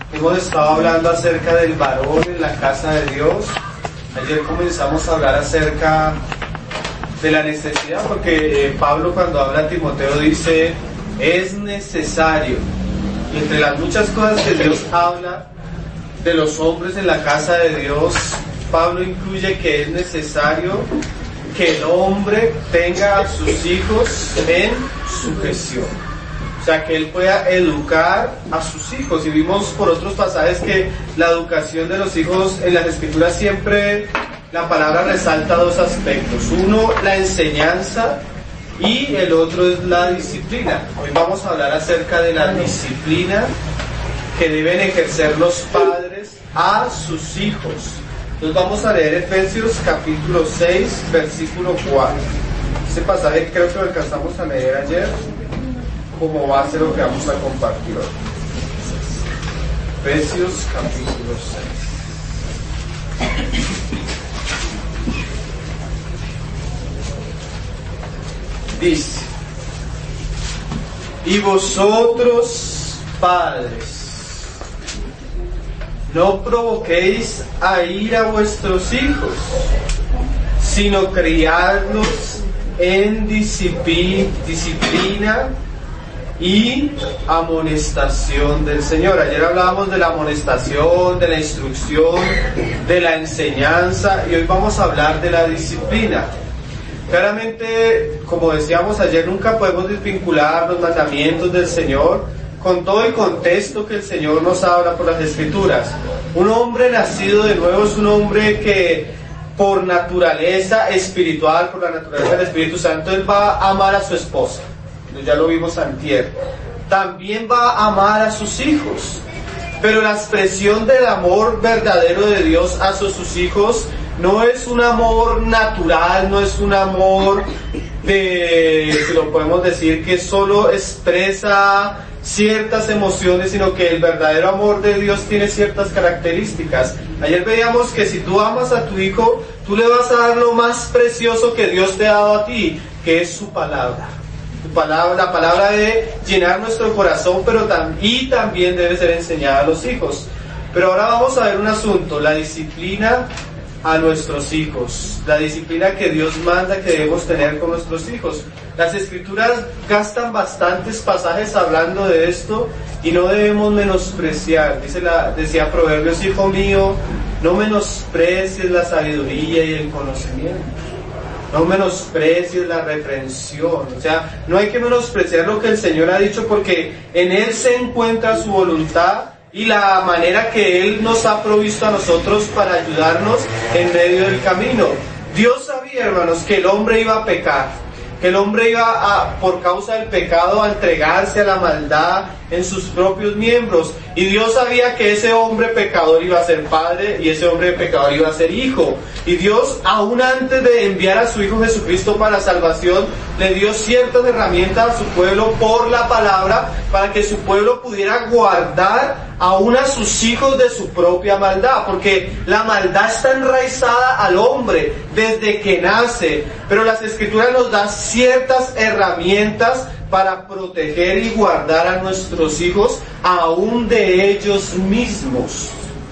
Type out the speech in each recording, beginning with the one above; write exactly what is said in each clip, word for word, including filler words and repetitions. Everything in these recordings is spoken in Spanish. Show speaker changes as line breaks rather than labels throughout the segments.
Hemos estado hablando acerca del varón en la casa de Dios. Ayer comenzamos a hablar acerca de la necesidad, porque Pablo, cuando habla a Timoteo, dice es necesario. Y entre las muchas cosas que Dios habla de los hombres en la casa de Dios, Pablo incluye que es necesario que el hombre tenga a sus hijos en sujeción. O sea, que él pueda educar a sus hijos. Y vimos por otros pasajes que la educación de los hijos en las Escrituras siempre, la palabra resalta dos aspectos. Uno, la enseñanza, y el otro es la disciplina. Hoy vamos a hablar acerca de la disciplina que deben ejercer los padres a sus hijos. Entonces vamos a leer Efesios capítulo seis, versículo cuatro. Este pasaje creo que lo alcanzamos a leer ayer, como base lo que vamos a compartir hoy. Efesios capítulo seis. Dice: y vosotros, padres, no provoquéis a ira a vuestros hijos, sino criadlos en disciplina y amonestación del Señor. Ayer hablábamos de la amonestación, de la instrucción, de la enseñanza, y hoy vamos a hablar de la disciplina. Claramente, como decíamos ayer, nunca podemos desvincular los mandamientos del Señor con todo el contexto que el Señor nos habla por las Escrituras. Un hombre nacido de nuevo es un hombre que por naturaleza espiritual, por la naturaleza del Espíritu Santo, él va a amar a su esposa. Ya lo vimos antier. También va a amar a sus hijos. Pero la expresión del amor verdadero de Dios hacia sus hijos no es un amor natural, no es un amor de, si lo podemos decir, que solo expresa ciertas emociones, sino que el verdadero amor de Dios tiene ciertas características. Ayer veíamos que si tú amas a tu hijo, tú le vas a dar lo más precioso que Dios te ha dado a ti, que es su palabra. Tu palabra, la palabra debe llenar nuestro corazón, pero tam- y también debe ser enseñada a los hijos. Pero ahora vamos a ver un asunto: la disciplina a nuestros hijos, la disciplina que Dios manda que debemos tener con nuestros hijos. Las Escrituras gastan bastantes pasajes hablando de esto y no debemos menospreciar. Dice la, decía Proverbios: hijo mío, no menosprecies la sabiduría y el conocimiento. No menosprecies la reprensión. O sea, no hay que menospreciar lo que el Señor ha dicho, porque en Él se encuentra su voluntad y la manera que Él nos ha provisto a nosotros para ayudarnos en medio del camino. Dios sabía, hermanos, que el hombre iba a pecar, que el hombre iba a, por causa del pecado, a entregarse a la maldad en sus propios miembros. Y Dios sabía que ese hombre pecador iba a ser padre y ese hombre pecador iba a ser hijo. Y Dios, aún antes de enviar a su Hijo Jesucristo para salvación, le dio ciertas herramientas a su pueblo por la palabra, para que su pueblo pudiera guardar aún a sus hijos de su propia maldad, porque la maldad está enraizada al hombre desde que nace. Pero las Escrituras nos dan ciertas herramientas para proteger y guardar a nuestros hijos aún de ellos mismos.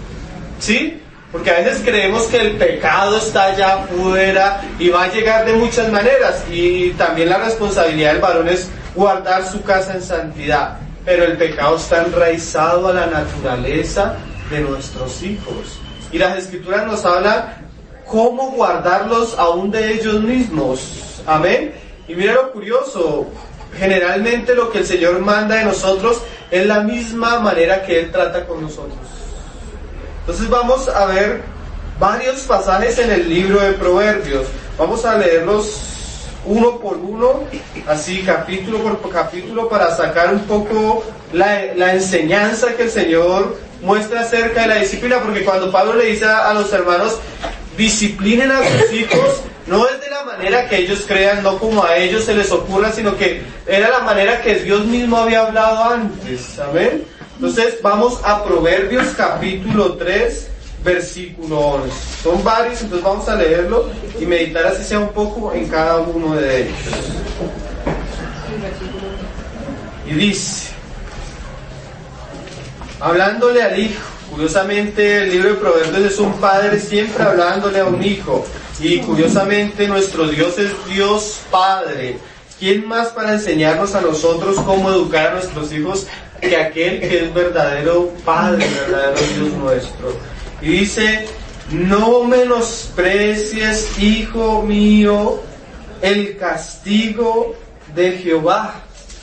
¿Sí? Porque a veces creemos que el pecado está allá afuera y va a llegar de muchas maneras, y también la responsabilidad del varón es guardar su casa en santidad. Pero el pecado está enraizado a la naturaleza de nuestros hijos. Y las Escrituras nos hablan cómo guardarlos aún de ellos mismos. Amén. Y mira lo curioso: generalmente lo que el Señor manda de nosotros es la misma manera que Él trata con nosotros. Entonces vamos a ver varios pasajes en el libro de Proverbios. Vamos a leerlos uno por uno, así capítulo por capítulo, para sacar un poco la, la enseñanza que el Señor muestra acerca de la disciplina. Porque cuando Pablo le dice a, a los hermanos, disciplinen a sus hijos, no es de la manera que ellos crean, no como a ellos se les ocurra, sino que era la manera que Dios mismo había hablado antes. Amén. Entonces vamos a Proverbios capítulo tres, versículo once. Son varios, entonces vamos a leerlo y meditar así sea un poco en cada uno de ellos. Y dice: hablándole al hijo. Curiosamente, el libro de Proverbios es un padre siempre hablándole a un hijo. Y curiosamente, nuestro Dios es Dios Padre. ¿Quién más para enseñarnos a nosotros cómo educar a nuestros hijos que aquel que es verdadero Padre, verdadero Dios nuestro? Y dice: no menosprecies, hijo mío, el castigo de Jehová,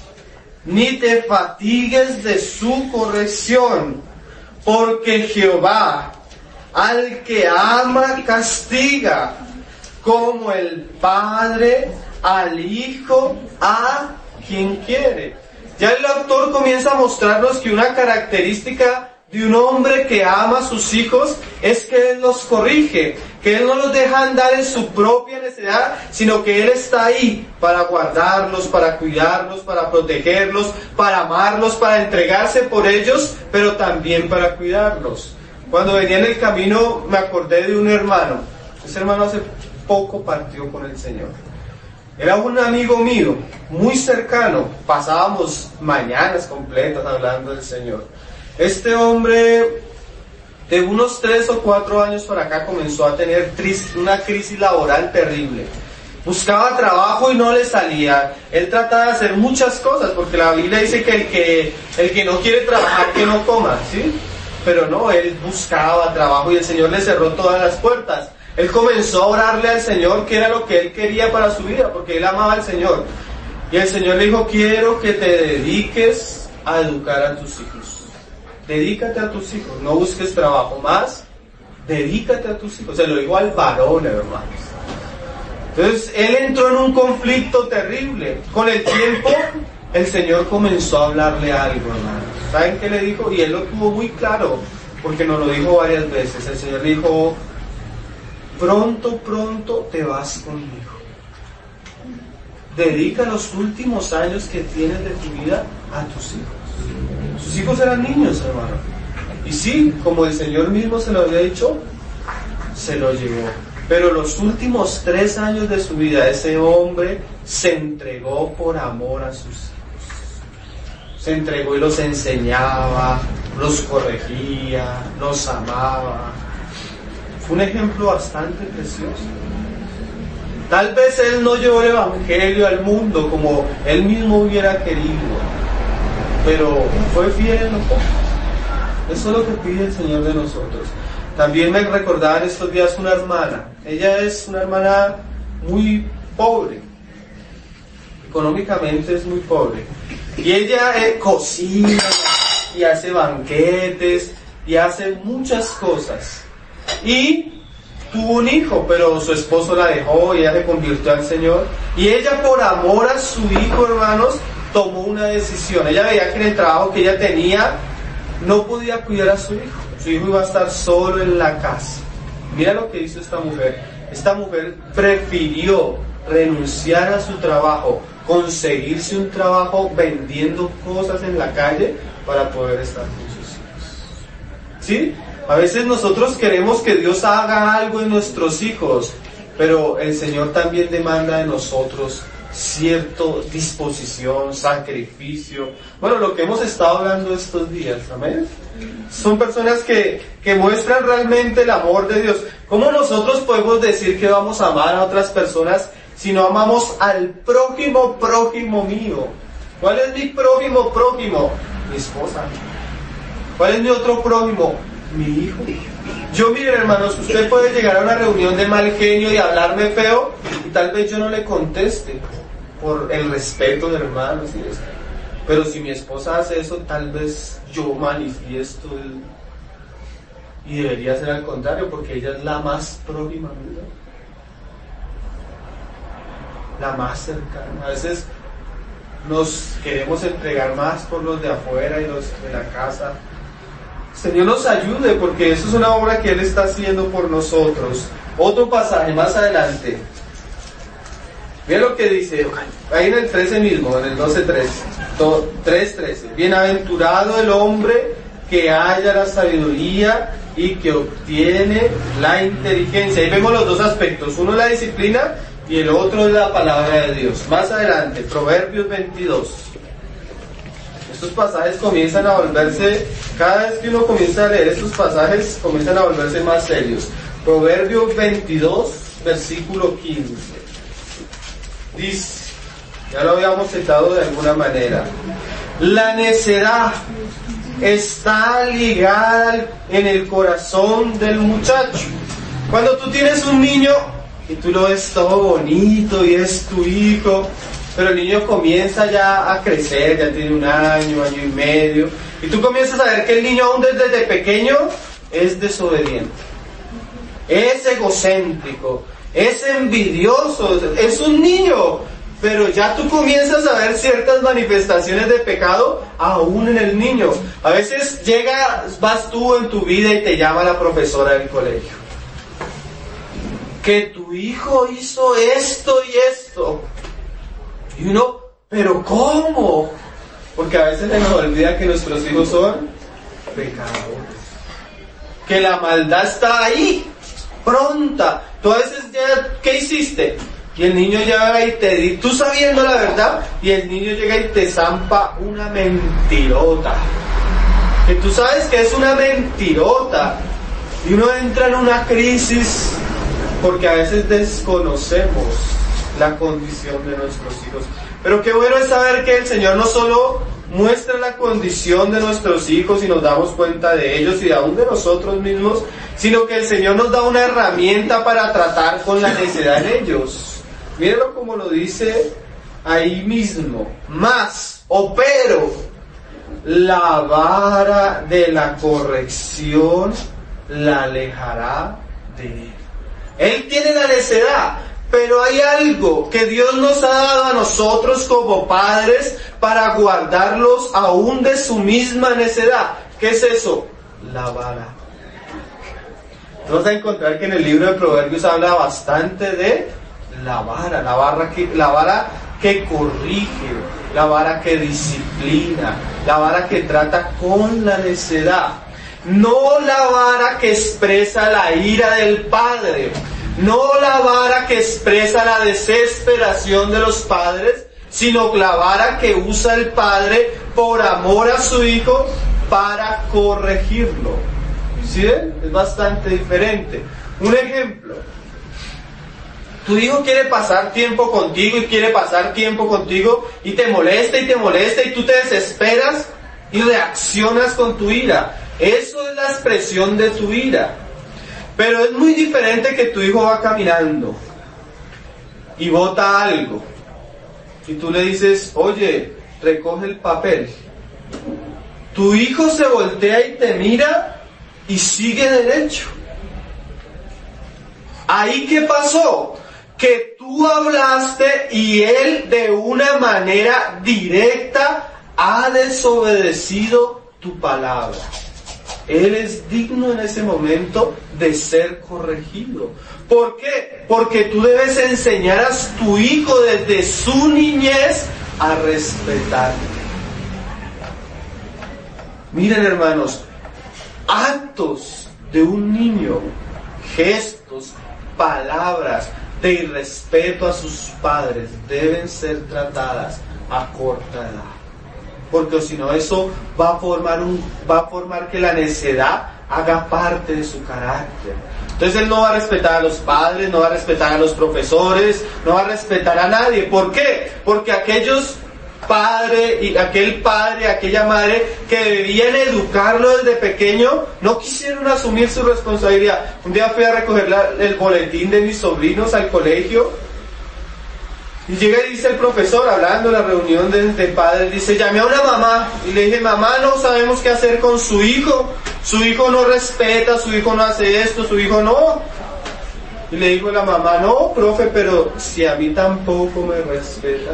ni te fatigues de su corrección, porque Jehová al que ama castiga, como el Padre al Hijo a quien quiere. Ya el autor comienza a mostrarnos que una característica de un hombre que ama a sus hijos es que Él los corrige, que Él no los deja andar en su propia necedad, sino que Él está ahí para guardarlos, para cuidarlos, para protegerlos, para amarlos, para entregarse por ellos, pero también para cuidarlos. Cuando venía en el camino me acordé de un hermano. Ese hermano hace poco partió con el Señor. Era un amigo mío, muy cercano. Pasábamos mañanas completas hablando del Señor. Este hombre, de unos tres o cuatro años para acá, comenzó a tener una crisis laboral terrible. Buscaba trabajo y no le salía. Él trataba de hacer muchas cosas, porque la Biblia dice que el que, el que no quiere trabajar, que no coma, ¿sí? Pero no, él buscaba trabajo y el Señor le cerró todas las puertas. Él comenzó a orarle al Señor, que era lo que él quería para su vida, porque él amaba al Señor. Y el Señor le dijo: quiero que te dediques a educar a tus hijos. Dedícate a tus hijos, no busques trabajo más, dedícate a tus hijos. Se lo dijo al varón, hermanos. Entonces, él entró en un conflicto terrible. Con el tiempo, el Señor comenzó a hablarle algo, hermanos. ¿Saben qué le dijo? Y él lo tuvo muy claro, porque nos lo dijo varias veces. El Señor le dijo: pronto, pronto te vas conmigo. Dedica los últimos años que tienes de tu vida a tus hijos. Sus hijos eran niños, hermano. Y sí, como el Señor mismo se lo había dicho, se lo llevó. Pero los últimos tres años de su vida, ese hombre se entregó por amor a sus hijos. Se entregó y los enseñaba, los corregía, los amaba. Fue un ejemplo bastante precioso. Tal vez él no llevó el evangelio al mundo como él mismo hubiera querido, pero fue fiel en lo poco. Eso es lo que pide el Señor de nosotros. También me recordaba en estos días una hermana. Ella es una hermana muy pobre. Económicamente es muy pobre. Y ella eh, cocina y hace banquetes y hace muchas cosas. Y tuvo un hijo, pero su esposo la dejó y ella se convirtió al Señor. Y ella, por amor a su hijo, hermanos, tomó una decisión. Ella veía que en el trabajo que ella tenía no podía cuidar a su hijo. Su hijo iba a estar solo en la casa. Mira lo que hizo esta mujer. Esta mujer prefirió renunciar a su trabajo, conseguirse un trabajo vendiendo cosas en la calle para poder estar con sus hijos. ¿Sí? A veces nosotros queremos que Dios haga algo en nuestros hijos, pero el Señor también demanda de nosotros cierta disposición, sacrificio. Bueno, lo que hemos estado hablando estos días, amén. Son personas que, que muestran realmente el amor de Dios. ¿Cómo nosotros podemos decir que vamos a amar a otras personas si no amamos al prójimo, prójimo mío? ¿Cuál es mi prójimo, prójimo? Mi esposa. ¿Cuál es mi otro prójimo? Mi hijo. Yo, miren, hermanos, usted puede llegar a una reunión de mal genio y hablarme feo y tal vez yo no le conteste por el respeto de hermanos y esto. Pero si mi esposa hace eso, tal vez yo manifiesto el... y debería ser al contrario, porque ella es la más próxima mía, la más cercana. A veces nos queremos entregar más por los de afuera y los de la casa. Señor nos ayude, porque eso es una obra que Él está haciendo por nosotros. Otro pasaje más adelante. Mira lo que dice, ahí en el trece mismo, en el doce trece, tres trece. Bienaventurado el hombre que halla la sabiduría y que obtiene la inteligencia. Ahí vemos los dos aspectos, uno es la disciplina y el otro es la palabra de Dios. Más adelante, Proverbios veintidós. Esto Estos pasajes comienzan a volverse, cada vez que uno comienza a leer estos pasajes, comienzan a volverse más serios. Proverbios veintidós, versículo quince. Dice, ya lo habíamos citado de alguna manera, la necedad está ligada en el corazón del muchacho. Cuando tú tienes un niño y tú lo ves todo bonito y es tu hijo, pero el niño comienza ya a crecer, ya tiene un año, año y medio, y tú comienzas a ver que el niño aún desde pequeño es desobediente, es egocéntrico, es envidioso, es un niño, pero ya tú comienzas a ver ciertas manifestaciones de pecado aún en el niño. A veces llega, vas tú en tu vida y te llama la profesora del colegio, que tu hijo hizo esto y esto. Y uno, ¿pero cómo? Porque a veces se nos olvida que nuestros hijos son pecadores. Que la maldad está ahí, pronta. Tú a veces ya, ¿qué hiciste? Y el niño llega y te dice, tú sabiendo la verdad, y el niño llega y te zampa una mentirota. Que tú sabes que es una mentirota. Y uno entra en una crisis porque a veces desconocemos la condición de nuestros hijos. Pero qué bueno es saber que el Señor no solo muestra la condición de nuestros hijos y nos damos cuenta de ellos y aún de nosotros mismos, sino que el Señor nos da una herramienta para tratar con la necedad en ellos. Mírenlo como lo dice ahí mismo. Más, o pero, la vara de la corrección la alejará de él. Él tiene la necedad, pero hay algo que Dios nos ha dado a nosotros como padres para guardarlos aún de su misma necedad. ¿Qué es eso? La vara. Vamos a encontrar que en el libro de Proverbios habla bastante de la vara, la vara que, la vara que corrige, la vara que disciplina, la vara que trata con la necedad. No la vara que expresa la ira del padre, no la vara que expresa la desesperación de los padres, sino la vara que usa el padre por amor a su hijo para corregirlo. ¿Sí ven? Es bastante diferente. Un ejemplo. Tu hijo quiere pasar tiempo contigo y quiere pasar tiempo contigo y te molesta y te molesta y tú te desesperas y reaccionas con tu ira. Eso es la expresión de tu ira. Pero es muy diferente que tu hijo va caminando y bota algo y tú le dices, oye, recoge el papel. Tu hijo se voltea y te mira y sigue derecho. ¿Ahí qué pasó? Que tú hablaste y él de una manera directa ha desobedecido tu palabra. Él es digno en ese momento de ser corregido. ¿Por qué? Porque tú debes enseñar a tu hijo desde su niñez a respetarte. Miren, hermanos, actos de un niño, gestos, palabras de irrespeto a sus padres deben ser tratadas a corta edad. Porque si no, eso va a formar un, va a formar que la necedad haga parte de su carácter. Entonces él no va a respetar a los padres, no va a respetar a los profesores, no va a respetar a nadie. ¿Por qué? Porque aquellos padres y aquel padre, aquella madre que debían educarlo desde pequeño, no quisieron asumir su responsabilidad. Un día fui a recoger la, el boletín de mis sobrinos al colegio. Y llega y dice el profesor, hablando en la reunión de, de padres, dice, llamé a una mamá y le dije, mamá, no sabemos qué hacer con su hijo, su hijo no respeta, su hijo no hace esto, su hijo no. Y le dijo la mamá, no, profe, pero si a mí tampoco me respeta,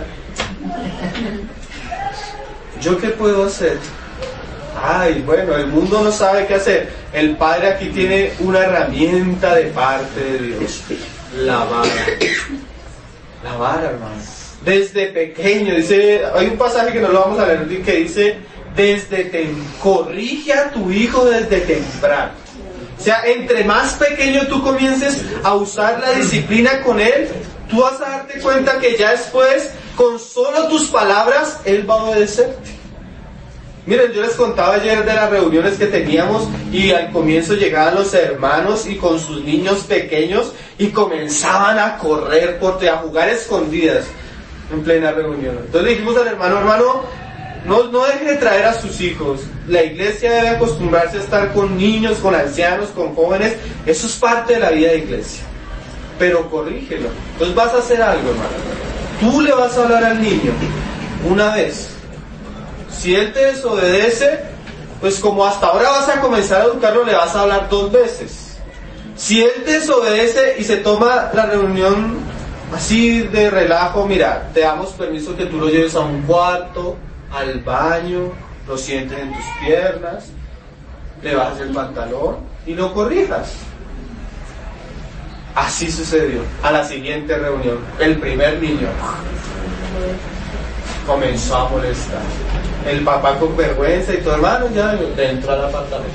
¿yo qué puedo hacer? Ay, bueno, el mundo no sabe qué hacer. El padre aquí tiene una herramienta de parte de Dios, la vara. La vara, hermano. Desde pequeño, dice, hay un pasaje que no lo vamos a leer, que dice, desde tem, corrige a tu hijo desde temprano. O sea, entre más pequeño tú comiences a usar la disciplina con él, tú vas a darte cuenta que ya después, con solo tus palabras, él va a obedecerte. Miren, yo les contaba ayer de las reuniones que teníamos y al comienzo llegaban los hermanos y con sus niños pequeños y comenzaban a correr por a jugar escondidas en plena reunión. Entonces le dijimos al hermano, hermano, no, no deje de traer a sus hijos. La iglesia debe acostumbrarse a estar con niños, con ancianos, con jóvenes. Eso es parte de la vida de iglesia. Pero corrígelo. Entonces vas a hacer algo, hermano. Tú le vas a hablar al niño una vez. Si él te desobedece, pues como hasta ahora vas a comenzar a educarlo, le vas a hablar dos veces. Si él te desobedece y se toma la reunión así de relajo, mira, te damos permiso que tú lo lleves a un cuarto, al baño, lo sientes en tus piernas, le bajas el pantalón y lo corrijas. Así sucedió. A la siguiente reunión, el primer niño comenzó a molestar. El papá con vergüenza y tu hermano ya dentro del apartamento.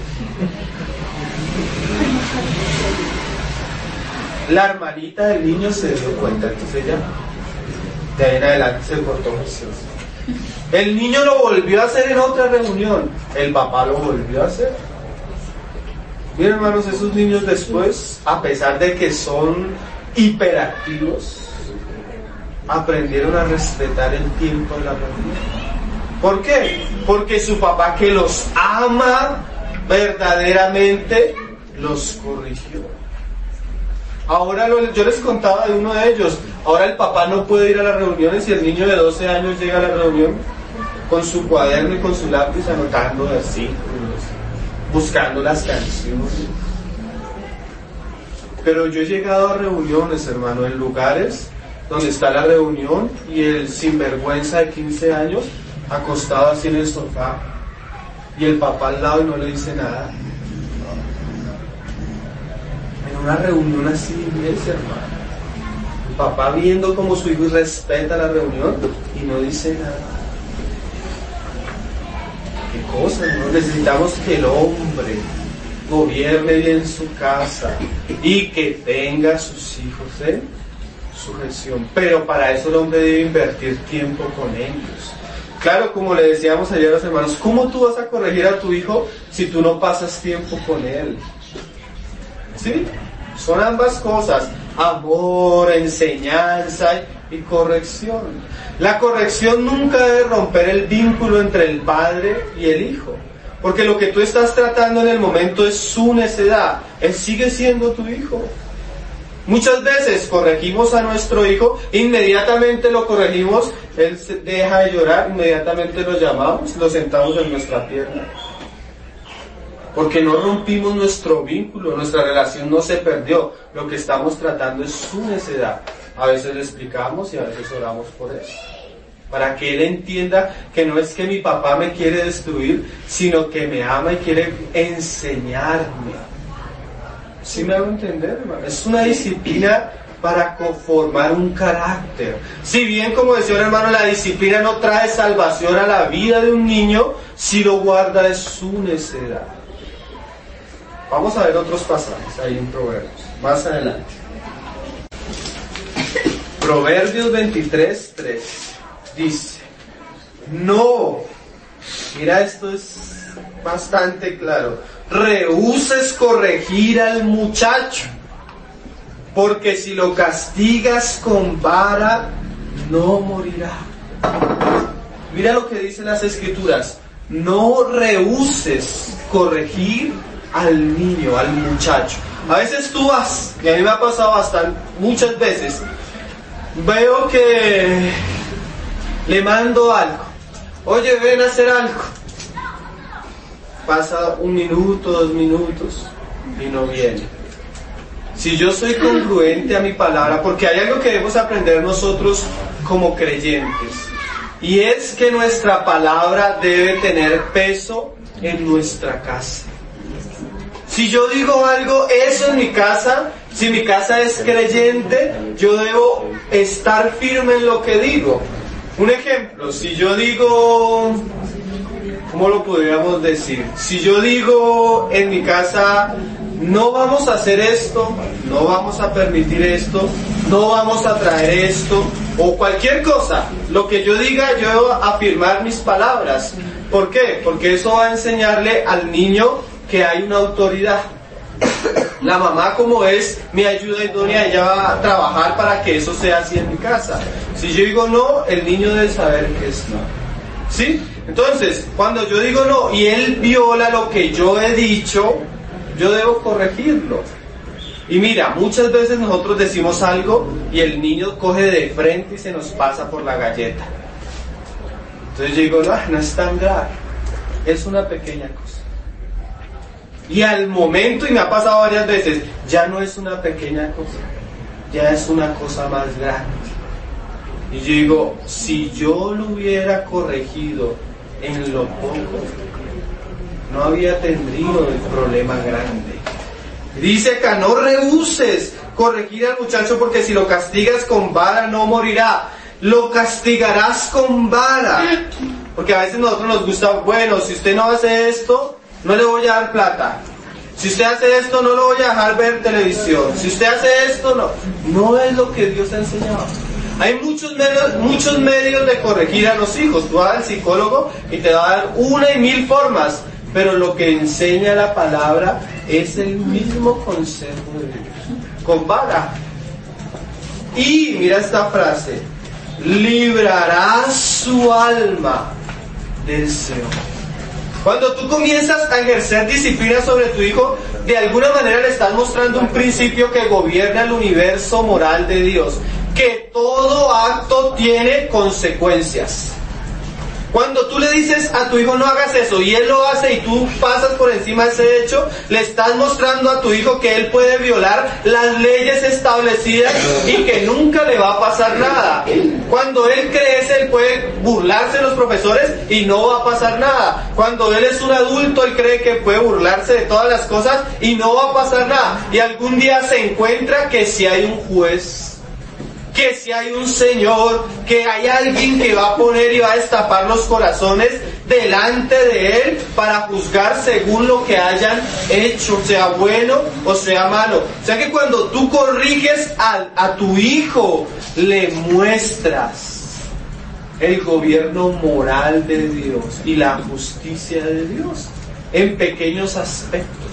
La hermanita del niño se dio cuenta, entonces ya de ahí en adelante se cortó juicioso. El niño lo volvió a hacer en otra reunión, el papá lo volvió a hacer. Miren, hermanos, esos niños después, a pesar de que son hiperactivos, aprendieron a respetar el tiempo de la reunión. ¿Por qué? Porque su papá, que los ama verdaderamente, los corrigió. Ahora lo, yo les contaba de uno de ellos. Ahora el papá no puede ir a las reuniones y el niño de doce años llega a la reunión con su cuaderno y con su lápiz anotando versículos, buscando las canciones. Pero yo he llegado a reuniones, hermano, en lugares donde está la reunión y el sinvergüenza de quince años acostado así en el sofá y el papá al lado y no le dice nada. En una reunión así de iglesia, hermano, el papá viendo como su hijo respeta la reunión y no dice nada. Qué cosa, ¿no? Necesitamos que el hombre gobierne bien su casa y que tenga a sus hijos en sujeción, pero para eso el hombre debe invertir tiempo con ellos. Claro, como le decíamos ayer a los hermanos, ¿cómo tú vas a corregir a tu hijo si tú no pasas tiempo con él? ¿Sí? Son ambas cosas, amor, enseñanza y corrección. La corrección nunca debe romper el vínculo entre el padre y el hijo, porque lo que tú estás tratando en el momento es su necedad. Él sigue siendo tu hijo. Muchas veces corregimos a nuestro hijo, inmediatamente lo corregimos, él se deja de llorar, inmediatamente lo llamamos, lo sentamos en nuestra pierna. Porque no rompimos nuestro vínculo, nuestra relación no se perdió. Lo que estamos tratando es su necedad. A veces le explicamos y a veces oramos por eso. Para que él entienda que no es que mi papá me quiere destruir, sino que me ama y quiere enseñarme. ¿Sí me hago entender, hermano? Es una disciplina para conformar un carácter. Si bien, como decía un hermano, la disciplina no trae salvación a la vida de un niño, si lo guarda de su necedad. Vamos a ver otros pasajes ahí en Proverbios, más adelante. Proverbios veintitrés, tres dice: no, mira, esto es bastante claro, rehuses corregir al muchacho, porque si lo castigas con vara, no morirá. Mira lo que dicen las escrituras: no rehuses corregir al niño, al muchacho. A veces tú vas, y a mí me ha pasado bastante, muchas veces, veo que le mando algo, oye, ven a hacer algo. Pasa un minuto, dos minutos y no viene. Si yo soy congruente a mi palabra, porque hay algo que debemos aprender nosotros como creyentes, y es que nuestra palabra debe tener peso en nuestra casa. Si yo digo algo, eso en mi casa, si mi casa es creyente, yo debo estar firme en lo que digo. Un ejemplo, si yo digo, ¿cómo lo podríamos decir? Si yo digo en mi casa, no vamos a hacer esto, no vamos a permitir esto, no vamos a traer esto, o cualquier cosa, lo que yo diga, yo debo afirmar mis palabras, ¿Por qué? Porque eso va a enseñarle al niño que hay una autoridad. La mamá, como es mi ayuda idónea, ella va a trabajar para que eso sea así en mi casa. Si yo digo no, el niño debe saber que es no. ¿Sí? Entonces, cuando yo digo no y él viola lo que yo he dicho, yo debo corregirlo. Y mira, muchas veces nosotros decimos algo y el niño coge de frente y se nos pasa por la galleta. Entonces yo digo, no, no es tan grave, es una pequeña cosa. Y al momento, y me ha pasado varias veces, ya no es una pequeña cosa, ya es una cosa más grande. Y yo digo, si yo lo hubiera corregido en lo poco, no había tenido el problema grande. Dice acá, no rehuses corregir al muchacho, porque si lo castigas con vara no morirá. Lo castigarás con vara. Porque a veces a nosotros nos gusta, bueno, si usted no hace esto, no le voy a dar plata. Si usted hace esto, no lo voy a dejar ver televisión. Si usted hace esto, no. No es lo que Dios ha enseñado. Hay muchos medios, muchos medios de corregir a los hijos. Tú vas al psicólogo y te va a dar una y mil formas. Pero lo que enseña la palabra es el mismo consejo de Dios. Con vara. Y mira esta frase. Librarás su alma del Seol. Cuando tú comienzas a ejercer disciplina sobre tu hijo, de alguna manera le estás mostrando un principio que gobierna el universo moral de Dios. Que todo acto tiene consecuencias. Cuando tú le dices a tu hijo no hagas eso y él lo hace y tú pasas por encima de ese hecho, le estás mostrando a tu hijo que él puede violar las leyes establecidas y que nunca le va a pasar nada. Cuando él crece, él puede burlarse de los profesores y no va a pasar nada. Cuando él es un adulto, él cree que puede burlarse de todas las cosas y no va a pasar nada. Y algún día se encuentra que si hay un juez, que si hay un Señor, que hay alguien que va a poner y va a destapar los corazones delante de Él para juzgar según lo que hayan hecho, sea bueno o sea malo. O sea que cuando tú corriges a, a tu hijo, le muestras el gobierno moral de Dios y la justicia de Dios en pequeños aspectos.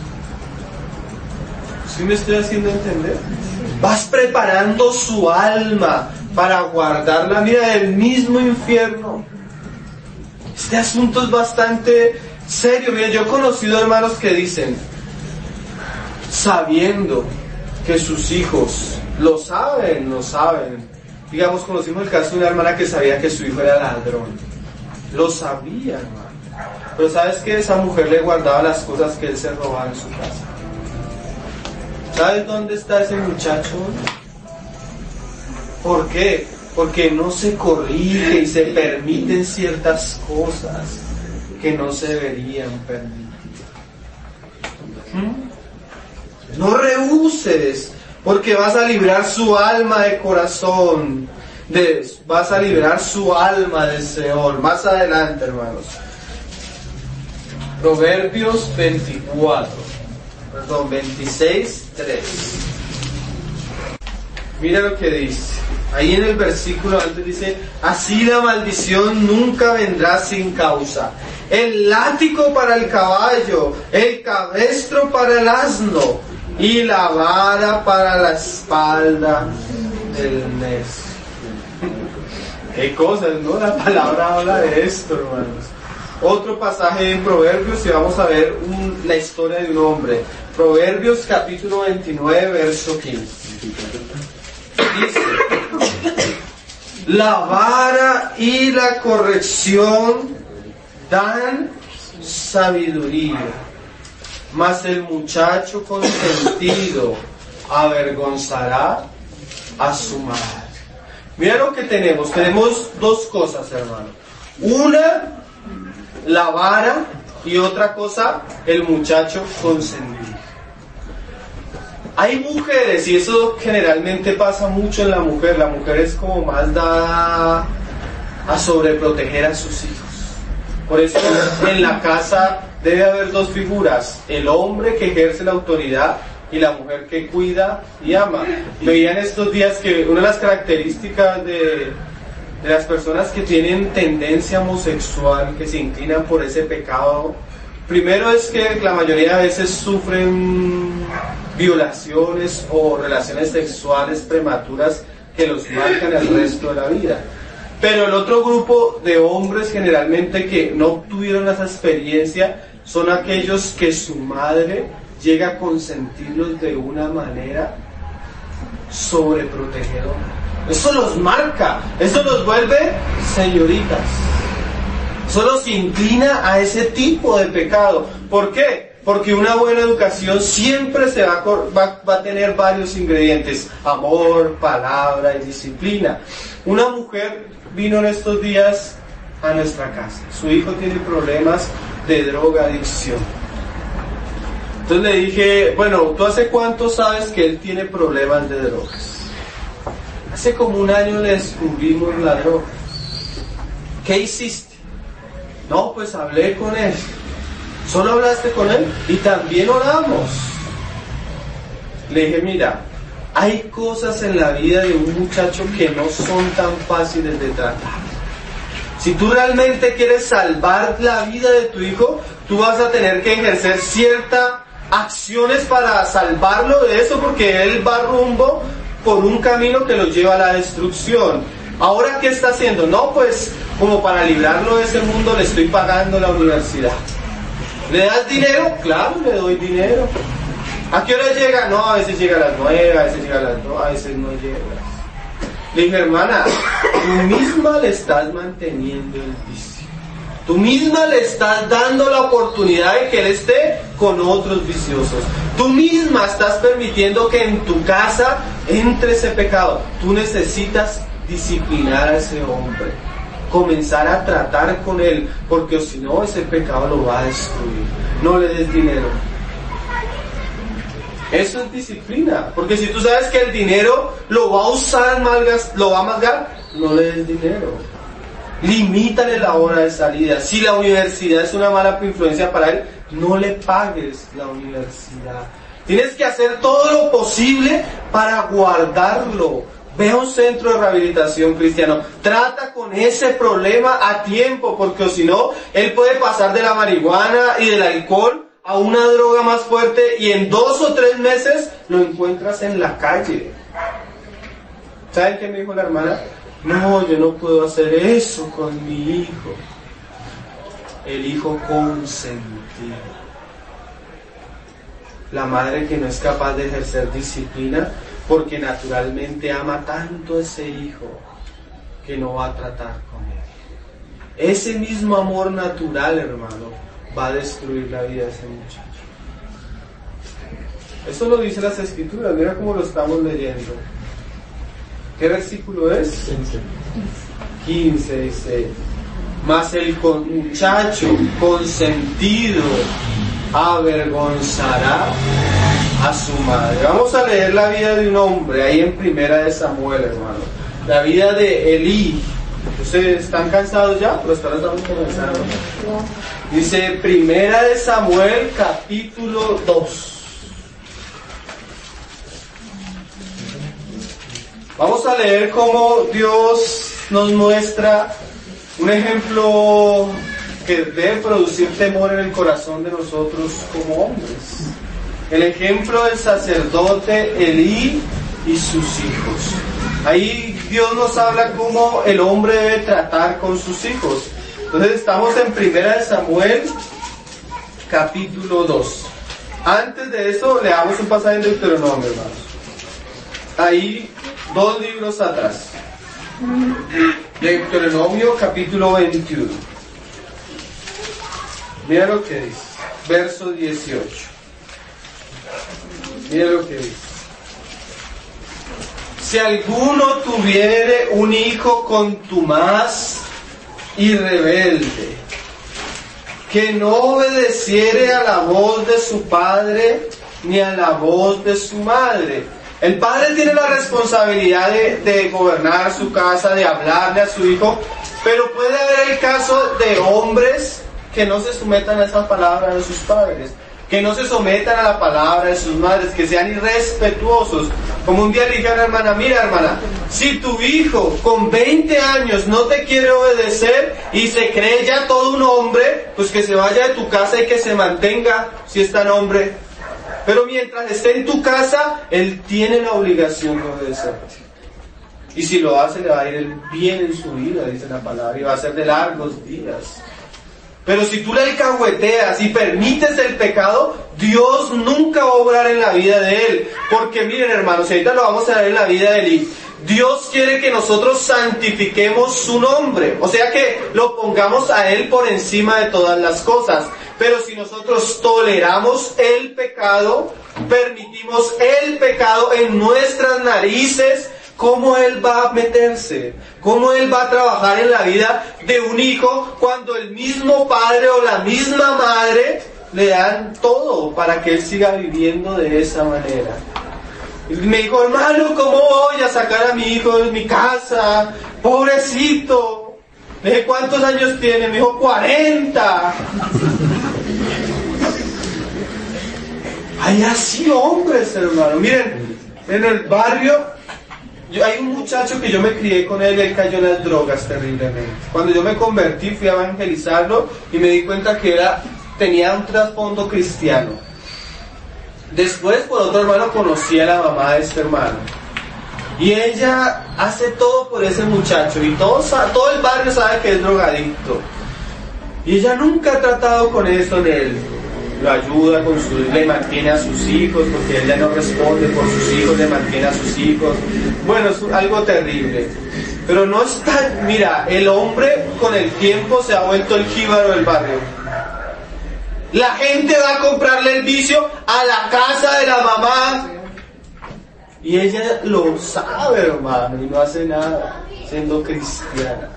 ¿Sí me estoy haciendo entender? Vas preparando su alma para guardarla, mira, del mismo infierno. Este asunto es bastante serio. Mira, yo he conocido hermanos que dicen, sabiendo que sus hijos lo saben, lo saben. Digamos, conocimos el caso de una hermana que sabía que su hijo era ladrón. Lo sabía, hermano. Pero ¿sabes qué? Esa mujer le guardaba las cosas que él se robaba en su casa. ¿Sabes dónde está ese muchacho? ¿Por qué? Porque no se corrige y se permiten ciertas cosas que no se deberían permitir. ¿Mm? No rehuses, porque vas a librar su alma de corazón, de, vas a librar su alma de Seol. Más adelante, hermanos. Proverbios veinticuatro. Perdón, veintiséis, tres. Mira lo que dice. Ahí en el versículo antes dice, así la maldición nunca vendrá sin causa. El látigo para el caballo, el cabestro para el asno y la vara para la espalda del necio. Qué cosas, ¿no? La palabra habla de esto, hermanos. Otro pasaje en Proverbios y vamos a ver un, la historia de un hombre. Proverbios capítulo veintinueve, verso quince. Dice, la vara y la corrección dan sabiduría, mas el muchacho consentido avergonzará a su madre. Mira lo que tenemos. Tenemos dos cosas, hermano. Una, la vara, y otra cosa, el muchacho consentido. Hay mujeres, y eso generalmente pasa mucho en la mujer, la mujer es como más dada a sobreproteger a sus hijos. Por eso en la casa debe haber dos figuras, el hombre que ejerce la autoridad y la mujer que cuida y ama. Veía en estos días que una de las características de, de las personas que tienen tendencia homosexual, que se inclinan por ese pecado, primero es que la mayoría de veces sufren violaciones o relaciones sexuales prematuras que los marcan el resto de la vida. Pero el otro grupo de hombres generalmente que no tuvieron esa experiencia son aquellos que su madre llega a consentirlos de una manera sobreprotegedora. Eso los marca, eso los vuelve señoritas. Eso los inclina a ese tipo de pecado. ¿Por qué? Porque una buena educación siempre se va a, va, va a tener varios ingredientes: amor, palabra y disciplina. Una mujer vino en estos días a nuestra casa. Su hijo tiene problemas de drogadicción. Entonces le dije, bueno, ¿tú hace cuánto sabes que él tiene problemas de drogas? Hace como un año le descubrimos la droga. ¿Qué hiciste? No, pues hablé con él. ¿Solo hablaste con él? Y también oramos. Le dije, mira, hay cosas en la vida de un muchacho que no son tan fáciles de tratar. Si tú realmente quieres salvar la vida de tu hijo, tú vas a tener que ejercer ciertas acciones para salvarlo de eso, porque él va rumbo por un camino que lo lleva a la destrucción. Ahora, ¿qué está haciendo? No, pues, como para librarlo de ese mundo le estoy pagando la universidad. ¿Le das dinero? Claro, le doy dinero. ¿A qué hora llega? No, a veces llega a las nueve, a veces llega a las dos, a veces no llega. Le dije, hermana, tú misma le estás manteniendo el vicio. Tú misma le estás dando la oportunidad de que él esté con otros viciosos. Tú misma estás permitiendo que en tu casa entre ese pecado. Tú necesitas disciplinar a ese hombre, comenzar a tratar con él, porque si no, ese pecado lo va a destruir. No le des dinero. Eso es disciplina, porque si tú sabes que el dinero lo va a usar, malgas, lo va a malgar, no le des dinero. Limítale la hora de salida. Si la universidad es una mala influencia para él, no le pagues la universidad. Tienes que hacer todo lo posible para guardarlo. Ve a un centro de rehabilitación cristiano. Trata con ese problema a tiempo, porque si no, él puede pasar de la marihuana y del alcohol a una droga más fuerte y en dos o tres meses lo encuentras en la calle. ¿Saben qué me dijo la hermana? No, yo no puedo hacer eso con mi hijo. El hijo consentido. La madre que no es capaz de ejercer disciplina porque naturalmente ama tanto a ese hijo que no va a tratar con él. Ese mismo amor natural, hermano, va a destruir la vida de ese muchacho. Eso lo dicen las Escrituras, mira cómo lo estamos leyendo. ¿Qué versículo es? quince dice, mas el muchacho consentido avergonzará a su madre. Vamos a leer la vida de un hombre, ahí en Primera de Samuel, hermano. La vida de Elí. ¿Ustedes están cansados ya? Pero están comenzando. Dice Primera de Samuel, capítulo dos. Vamos a leer cómo Dios nos muestra un ejemplo que debe producir temor en el corazón de nosotros como hombres. El ejemplo del sacerdote Elí y sus hijos. Ahí Dios nos habla cómo el hombre debe tratar con sus hijos. Entonces estamos en Primera de Samuel, capítulo dos. Antes de eso, leamos un pasaje en Deuteronomio, hermanos. Ahí, dos libros atrás. Deuteronomio, capítulo veintiuno. Mira lo que dice. Verso dieciocho. Mira lo que dice. Si alguno tuviere un hijo contumaz y rebelde, que no obedeciere a la voz de su padre ni a la voz de su madre. El padre tiene la responsabilidad de, de gobernar su casa, de hablarle a su hijo, pero puede haber el caso de hombres que no se sometan a esa palabra de sus padres. que no se sometan a la palabra de sus madres, que sean irrespetuosos. Como un día le dije a una hermana, mira hermana, si tu hijo con veinte años no te quiere obedecer y se cree ya todo un hombre, pues que se vaya de tu casa y que se mantenga, si es tan hombre. Pero mientras esté en tu casa, él tiene la obligación de obedecerte. Y si lo hace, le va a ir bien en su vida, dice la palabra, y va a ser de largos días. Pero si tú le alcahueteas y permites el pecado, Dios nunca va a obrar en la vida de él. Porque miren hermanos, ahorita lo vamos a ver en la vida de Eli. Dios quiere que nosotros santifiquemos su nombre. O sea que lo pongamos a él por encima de todas las cosas. Pero si nosotros toleramos el pecado, permitimos el pecado en nuestras narices, ¿cómo él va a meterse? ¿Cómo él va a trabajar en la vida de un hijo cuando el mismo padre o la misma madre le dan todo para que él siga viviendo de esa manera? Y me dijo, hermano, ¿cómo voy a sacar a mi hijo de mi casa? Pobrecito. Le dije, ¿cuántos años tiene? Me dijo, cuarenta. Hay así hombres, hermano. Miren, en el barrio... Yo, hay un muchacho que yo me crié con él y él cayó en las drogas terriblemente. Cuando yo me convertí fui a evangelizarlo y me di cuenta que era, tenía un trasfondo cristiano. Después por otro hermano conocí a la mamá de este hermano. Y ella hace todo por ese muchacho y todo, todo el barrio sabe que es drogadicto. Y ella nunca ha tratado con eso en él. Lo ayuda, con su, le mantiene a sus hijos, porque ella no responde por sus hijos, le mantiene a sus hijos. Bueno, es algo terrible. Pero no está, mira, el hombre con el tiempo se ha vuelto el jíbaro del barrio. La gente va a comprarle el vicio a la casa de la mamá. Y ella lo sabe, hermano, y no hace nada, siendo cristiana.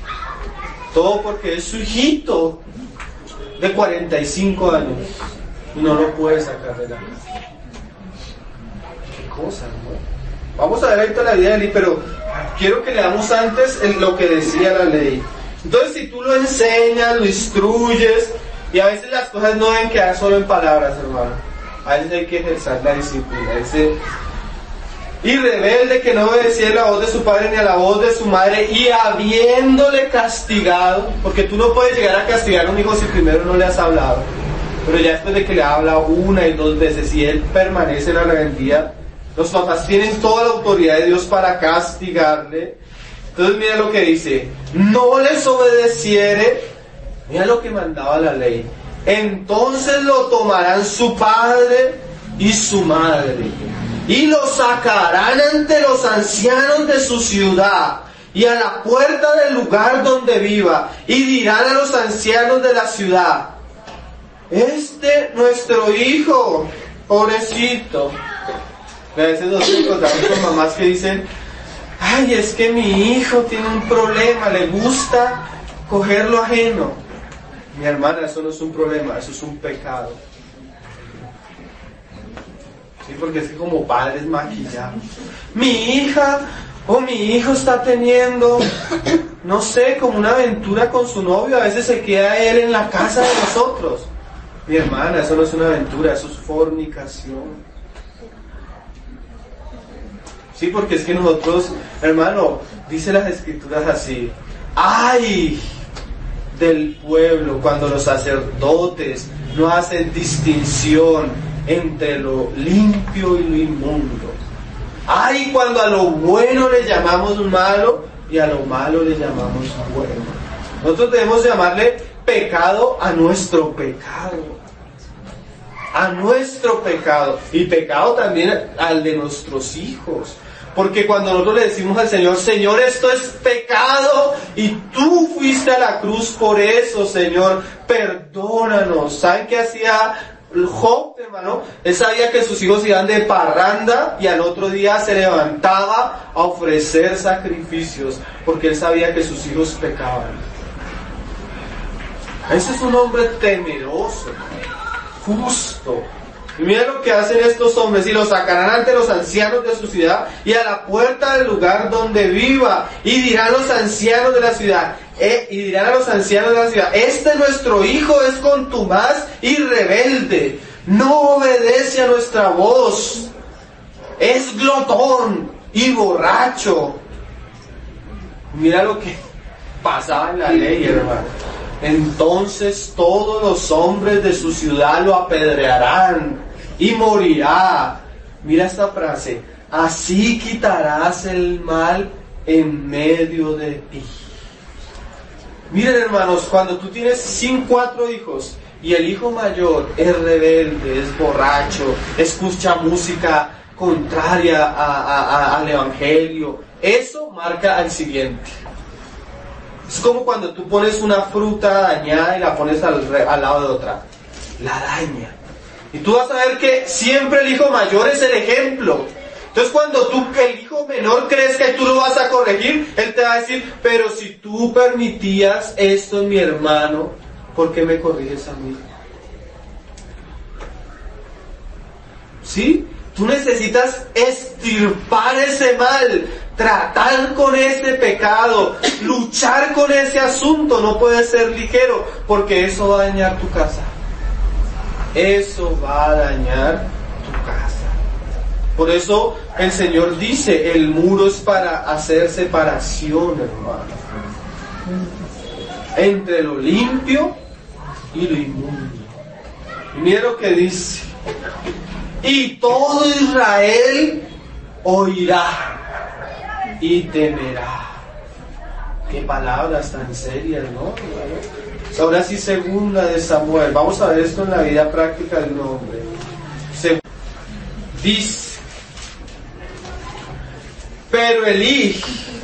Todo porque es su hijito de cuarenta y cinco años y no lo puede sacar de la casa. Qué cosa, ¿no? Vamos a ver ahorita la vida de Eli, pero quiero que leamos antes lo que decía la ley. Entonces, si tú lo enseñas, lo instruyes, y a veces las cosas no deben quedar solo en palabras, hermano. A veces hay que ejercer la disciplina. Dice, y rebelde que no obedecía la voz de su padre ni a la voz de su madre, y habiéndole castigado, porque tú no puedes llegar a castigar a un hijo si primero no le has hablado, pero ya después de que le habla una y dos veces y él permanece en la rebeldía, los papás tienen toda la autoridad de Dios para castigarle. Entonces mira lo que dice, no les obedeciere, mira lo que mandaba la ley, entonces lo tomarán su padre y su madre, y lo sacarán ante los ancianos de su ciudad y a la puerta del lugar donde viva, y dirán a los ancianos de la ciudad, este nuestro hijo, pobrecito. A veces nos encontramos con mamás que dicen, ay, es que mi hijo tiene un problema, le gusta coger lo ajeno. Mi hermana, eso no es un problema, eso es un pecado. Sí, porque es que como padres maquillamos. Mi hija o mi hijo está teniendo, no sé, como una aventura con su novio, a veces se queda él en la casa de nosotros. Mi hermana, eso no es una aventura, eso es fornicación. Sí, porque es que nosotros, hermano, dice las escrituras así, ¡ay! Del pueblo, cuando los sacerdotes no hacen distinción entre lo limpio y lo inmundo. ¡Ay! Cuando a lo bueno le llamamos malo y a lo malo le llamamos bueno. Nosotros debemos llamarle pecado a nuestro pecado. A nuestro pecado. Y pecado también al de nuestros hijos. Porque cuando nosotros le decimos al Señor, Señor, esto es pecado y tú fuiste a la cruz por eso, Señor, perdónanos. ¿Saben qué hacía Job, hermano? Él sabía que sus hijos iban de parranda y al otro día se levantaba a ofrecer sacrificios porque él sabía que sus hijos pecaban. Ese es un hombre temeroso, justo. Y mira lo que hacen estos hombres, y lo sacarán ante los ancianos de su ciudad y a la puerta del lugar donde viva, y dirán los ancianos de la ciudad, eh, y dirán a los ancianos de la ciudad, este nuestro hijo es contumaz y rebelde, no obedece a nuestra voz, es glotón y borracho. Mira lo que pasaba en la ley, hermano. Entonces todos los hombres de su ciudad lo apedrearán y morirá. Mira esta frase: así quitarás el mal en medio de ti. Miren, hermanos, cuando tú tienes cinco, cuatro hijos y el hijo mayor es rebelde, es borracho, escucha música contraria a, a, a, al evangelio, eso marca al siguiente. Es como cuando tú pones una fruta dañada y la pones al, al lado de otra. La daña. Y tú vas a ver que siempre el hijo mayor es el ejemplo. Entonces cuando tú, el hijo menor, crezca y tú lo vas a corregir, él te va a decir: pero si tú permitías esto en mi hermano, ¿por qué me corriges a mí? ¿Sí? Tú necesitas extirpar ese mal, tratar con ese pecado, luchar con ese asunto. No puede ser ligero, porque eso va a dañar tu casa. Eso va a dañar tu casa. Por eso el Señor dice: el muro es para hacer separación, hermano, entre lo limpio y lo inmundo. Y mira lo que dice: y todo Israel oirá y temerá. Qué palabras tan serias, ¿no? Ahora sí, segunda de Samuel. Vamos a ver esto en la vida práctica de un hombre. Se dice: pero Elí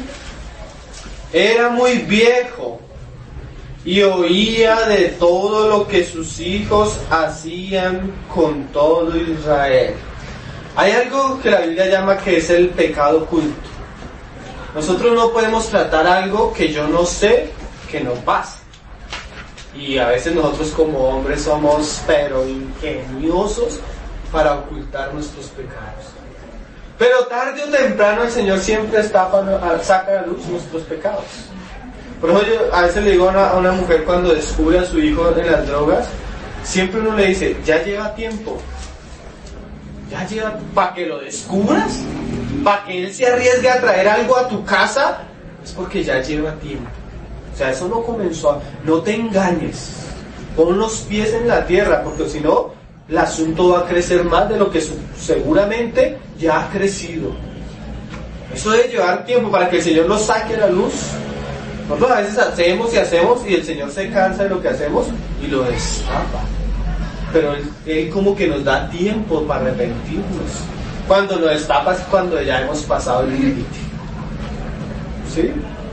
era muy viejo y oía de todo lo que sus hijos hacían con todo Israel. Hay algo que la Biblia llama que es el pecado oculto. Nosotros no podemos tratar algo que yo no sé que no pasa. Y a veces nosotros como hombres somos pero ingeniosos para ocultar nuestros pecados. Pero tarde o temprano el Señor siempre destapa, saca a la luz nuestros pecados. Por eso yo a veces le digo a una, a una mujer cuando descubre a su hijo en las drogas, siempre uno le dice: ya lleva tiempo. Ya lleva, para que lo descubras, para que él se arriesgue a traer algo a tu casa, es porque ya lleva tiempo. O sea, eso no comenzó a... No te engañes. Pon los pies en la tierra, porque si no, el asunto va a crecer más de lo que su, seguramente ya ha crecido. Eso debe llevar tiempo para que el Señor lo saque a la luz. Nosotros a veces hacemos y hacemos y el Señor se cansa de lo que hacemos y lo destapa. Pero Él, él como que nos da tiempo para arrepentirnos. Cuando lo destapa es cuando ya hemos pasado el límite. ¿Sí?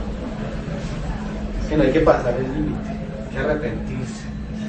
Que no hay que pasar el límite, hay que arrepentirse.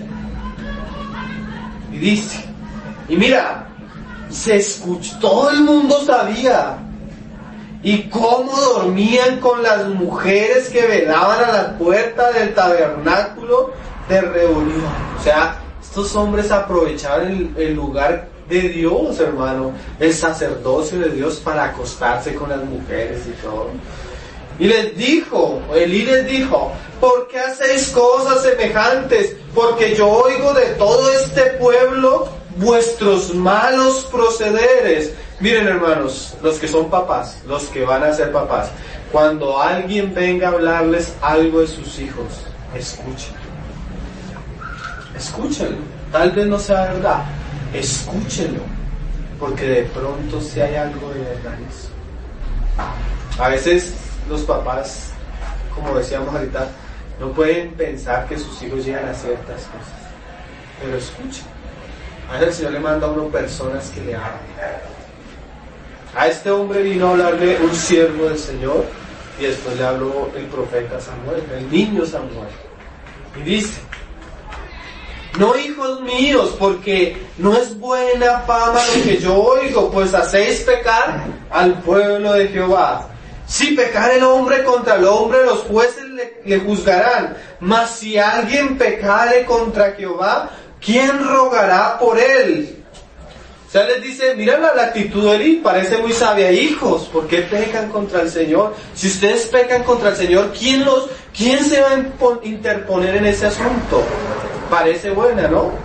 Y dice, y mira, se escuchó, todo el mundo sabía, y cómo dormían con las mujeres que velaban a la puerta del tabernáculo de reunión. O sea, estos hombres aprovechaban el, el lugar de Dios, hermano, el sacerdocio de Dios, para acostarse con las mujeres y todo. Y les dijo, Elí les dijo: ¿por qué hacéis cosas semejantes? Porque yo oigo de todo este pueblo vuestros malos procederes. Miren, hermanos, los que son papás, los que van a ser papás, cuando alguien venga a hablarles algo de sus hijos, escúchenlo. Escúchenlo. Tal vez no sea verdad, escúchenlo, porque de pronto si hay algo de verdad en eso. A veces los papás, como decíamos ahorita, no pueden pensar que sus hijos llegan a ciertas cosas, pero escuchen. A veces el Señor le manda a uno personas que le hablen. A este hombre vino a hablarle un siervo del Señor, y después le habló el profeta Samuel, el niño Samuel, y dice: no, hijos míos, porque no es buena fama lo que yo oigo, pues hacéis pecar al pueblo de Jehová. Si pecar el hombre contra el hombre, los jueces le, le juzgarán. Mas si alguien pecare contra Jehová, ¿quién rogará por él? O sea, les dice, mira la, la actitud de Elí, parece muy sabia. Hijos, ¿por qué pecan contra el Señor? Si ustedes pecan contra el Señor, ¿quién los, quién se va a interponer en ese asunto? Parece buena, ¿no?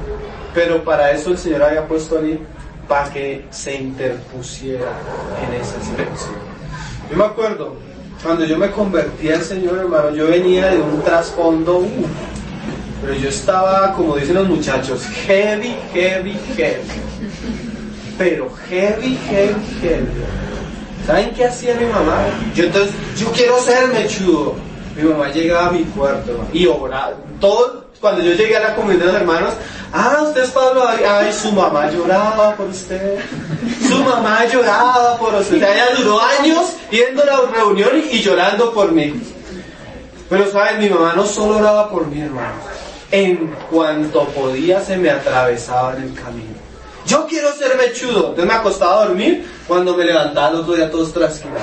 pero para eso el Señor había puesto a mí, para que se interpusiera en esa situación. Yo me acuerdo, cuando yo me convertí al Señor, hermano, yo venía de un trasfondo, uh, pero yo estaba, como dicen los muchachos, heavy, heavy, heavy. Pero heavy, heavy, heavy. ¿Saben qué hacía mi mamá? Yo entonces, yo quiero ser mechudo. Mi mamá llegaba a mi cuarto, hermano, y oraba. Todo, cuando yo llegué a la comunidad de los hermanos, ah, usted es Pablo, ay, su mamá lloraba por usted. Su mamá lloraba por usted. O sea, ella duró años yendo a la reunión y llorando por mí. Pero, ¿saben? Mi mamá no solo oraba por mí, hermano. En cuanto podía, se me atravesaba en el camino. Yo quiero ser mechudo. Entonces me acostaba a dormir. Cuando me levantaba el otro día todos trasquilados.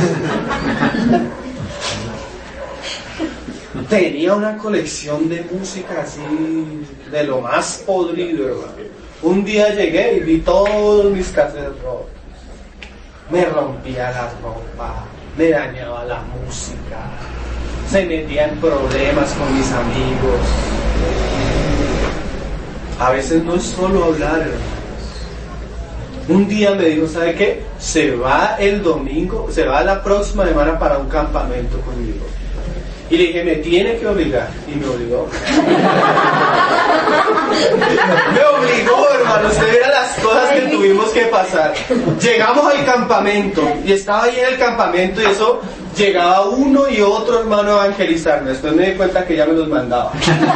Tenía una colección de música así, de lo más podrido, hermano. Un día llegué y vi todos mis cassettes rotos. Me rompía la ropa, me dañaba la música, se metía en problemas con mis amigos. A veces no es solo hablar, hermano. Un día me dijo, ¿sabe qué? Se va el domingo, se va la próxima semana para un campamento conmigo. Y le dije, me tiene que obligar. Y me obligó. Me obligó, hermano. Usted viera las cosas que tuvimos que pasar. Llegamos al campamento. Y estaba ahí en el campamento y eso, llegaba uno y otro hermano a evangelizarme. Después me di cuenta que ya me los mandaba.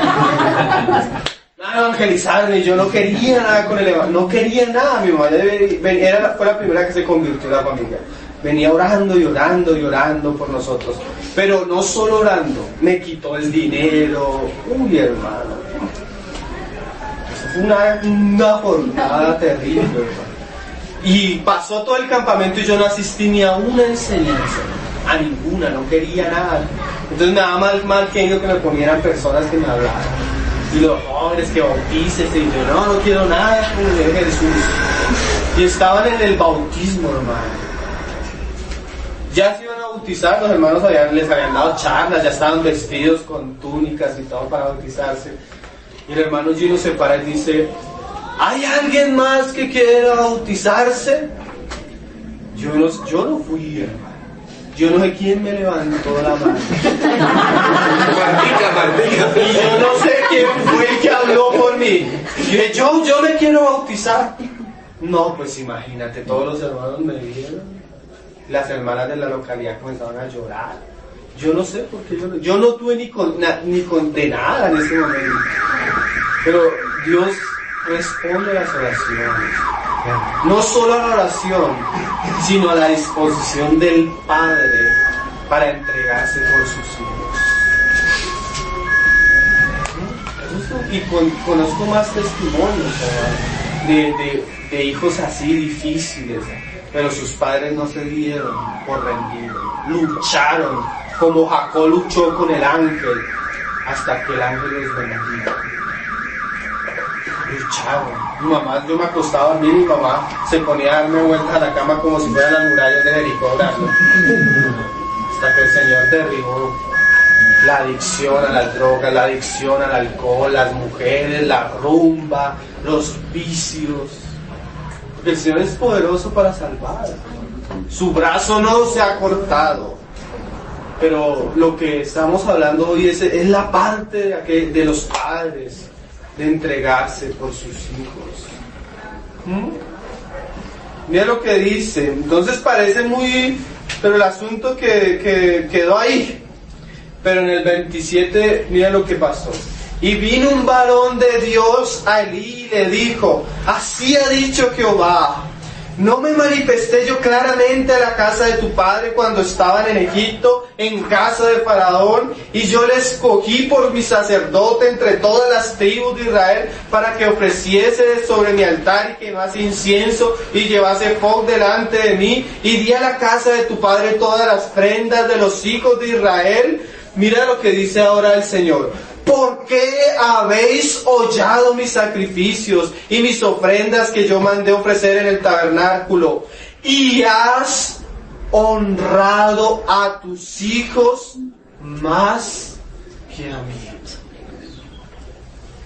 A evangelizarme, y yo no quería nada con el evangelio. No quería nada. Mi mamá era la, fue la primera que se convirtió en la familia. Venía orando y orando y orando por nosotros. Pero no solo orando, me quitó el dinero. Uy, hermano. Eso fue una, una jornada terrible, hermano. Y pasó todo el campamento y yo no asistí ni a una enseñanza. A ninguna, no quería nada. Entonces me daba mal, mal genio que me ponieran personas que me hablaran. Y los jóvenes que bautícese. Y yo, no, no quiero nada con el Jesús. Y estaban en el bautismo, hermano. Ya se iban a bautizar, los hermanos habían, les habían dado charlas, ya estaban vestidos con túnicas y todo para bautizarse. Y el hermano Gino se para y dice, ¿hay alguien más que quiera bautizarse? Yo no, yo no fui, hermano. Yo no sé quién me levantó la mano.
Martica, Martica.
Y yo no sé quién fue el que habló por mí. Y dije, yo, yo me quiero bautizar. No, pues imagínate, todos los hermanos me vieron. Las hermanas de la localidad comenzaron a llorar. Yo no sé por qué yo no, yo no tuve ni, con, na, ni condenada en ese momento. Pero Dios responde a las oraciones. No solo a la oración, sino a la disposición del Padre para entregarse por sus hijos. Y con, conozco más testimonios, ¿verdad? de, de, de hijos así difíciles, pero sus padres no se dieron por rendir, lucharon como Jacob luchó con el ángel hasta que el ángel les bendijo. Lucharon. Mi mamá, yo me acostaba a dormir y mi mamá se ponía a darme vueltas a la cama como si fueran las murallas de Jericó, orando. Hasta que el Señor derribó la adicción a las drogas, la adicción al alcohol, las mujeres, la rumba, los vicios. Porque el Señor es poderoso para salvar. Su brazo no se ha cortado. Pero lo que estamos hablando hoy es, es la parte de, aquel, de los padres, de entregarse por sus hijos. ¿Mm? Mira lo que dice. Entonces parece muy... Pero el asunto que, que quedó ahí. Pero en el veintisiete, mira lo que pasó. Y vino un varón de Dios a Elí y le dijo, así ha dicho Jehová, ¿no me manifesté yo claramente a la casa de tu padre cuando estaban en Egipto, en casa de Faraón, y yo le escogí por mi sacerdote entre todas las tribus de Israel para que ofreciese sobre mi altar y quemase incienso y llevase fuego delante de mí, y di a la casa de tu padre todas las prendas de los hijos de Israel? Mira lo que dice ahora el Señor. ¿Por qué habéis hollado mis sacrificios y mis ofrendas que yo mandé ofrecer en el tabernáculo? Y has honrado a tus hijos más que a mí.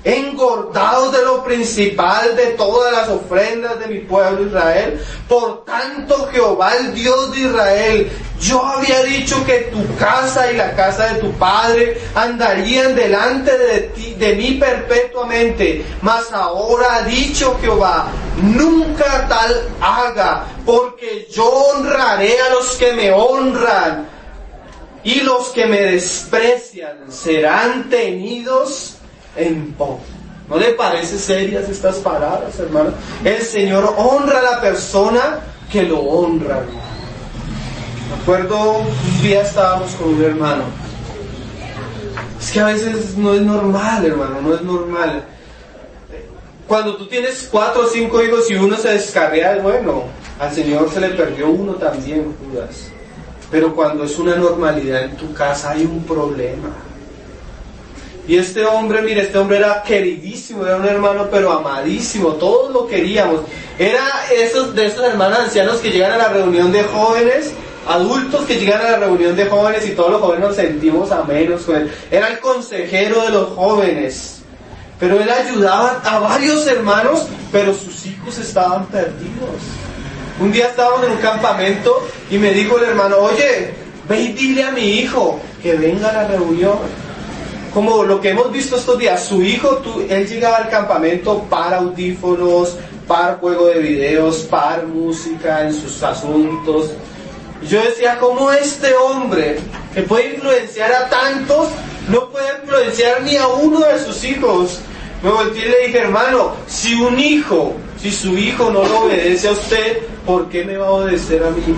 engordados de lo principal de todas las ofrendas de mi pueblo Israel. Por tanto, Jehová, el Dios de Israel, yo había dicho que tu casa y la casa de tu padre andarían delante de ti, de mí perpetuamente. Mas ahora ha dicho Jehová, nunca tal haga, porque yo honraré a los que me honran, y los que me desprecian serán tenidos en poco. ¿No le parece serias estas palabras, hermano? El Señor honra a la persona que lo honra. Me acuerdo, un día estábamos con un hermano. Es que a veces no es normal, hermano, no es normal. Cuando tú tienes cuatro o cinco hijos y uno se descarría, bueno, al Señor se le perdió uno también, Judas. Pero cuando es una normalidad en tu casa hay un problema. Y este hombre, mire, este hombre era queridísimo, era un hermano pero amadísimo, todos lo queríamos. Era esos de esos hermanos ancianos que llegan a la reunión de jóvenes, adultos que llegan a la reunión de jóvenes y todos los jóvenes nos sentimos amenos con él. Era el consejero de los jóvenes. Pero él ayudaba a varios hermanos, pero sus hijos estaban perdidos. Un día estábamos en un campamento y me dijo el hermano, oye, ve y dile a mi hijo que venga a la reunión. Como lo que hemos visto estos días, su hijo, tú, él llegaba al campamento para audífonos, para juego de videos, para música en sus asuntos. Y yo decía, ¿cómo este hombre, que puede influenciar a tantos, no puede influenciar ni a uno de sus hijos? Me volteé y le dije, hermano, si un hijo, si su hijo no lo obedece a usted, ¿por qué me va a obedecer a mí?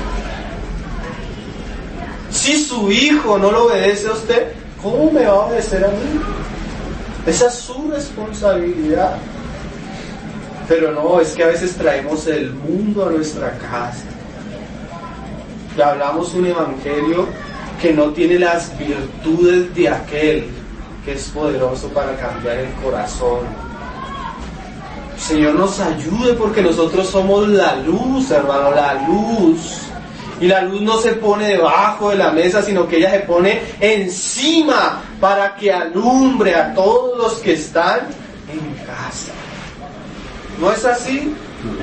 Si su hijo no lo obedece a usted, ¿cómo me va a obedecer a mí? Esa es su responsabilidad. Pero no, es que a veces traemos el mundo a nuestra casa. Y hablamos un evangelio que no tiene las virtudes de aquel que es poderoso para cambiar el corazón. El Señor nos ayude porque nosotros somos la luz, hermano, la luz. Y la luz no se pone debajo de la mesa, sino que ella se pone encima para que alumbre a todos los que están en casa. ¿No es así?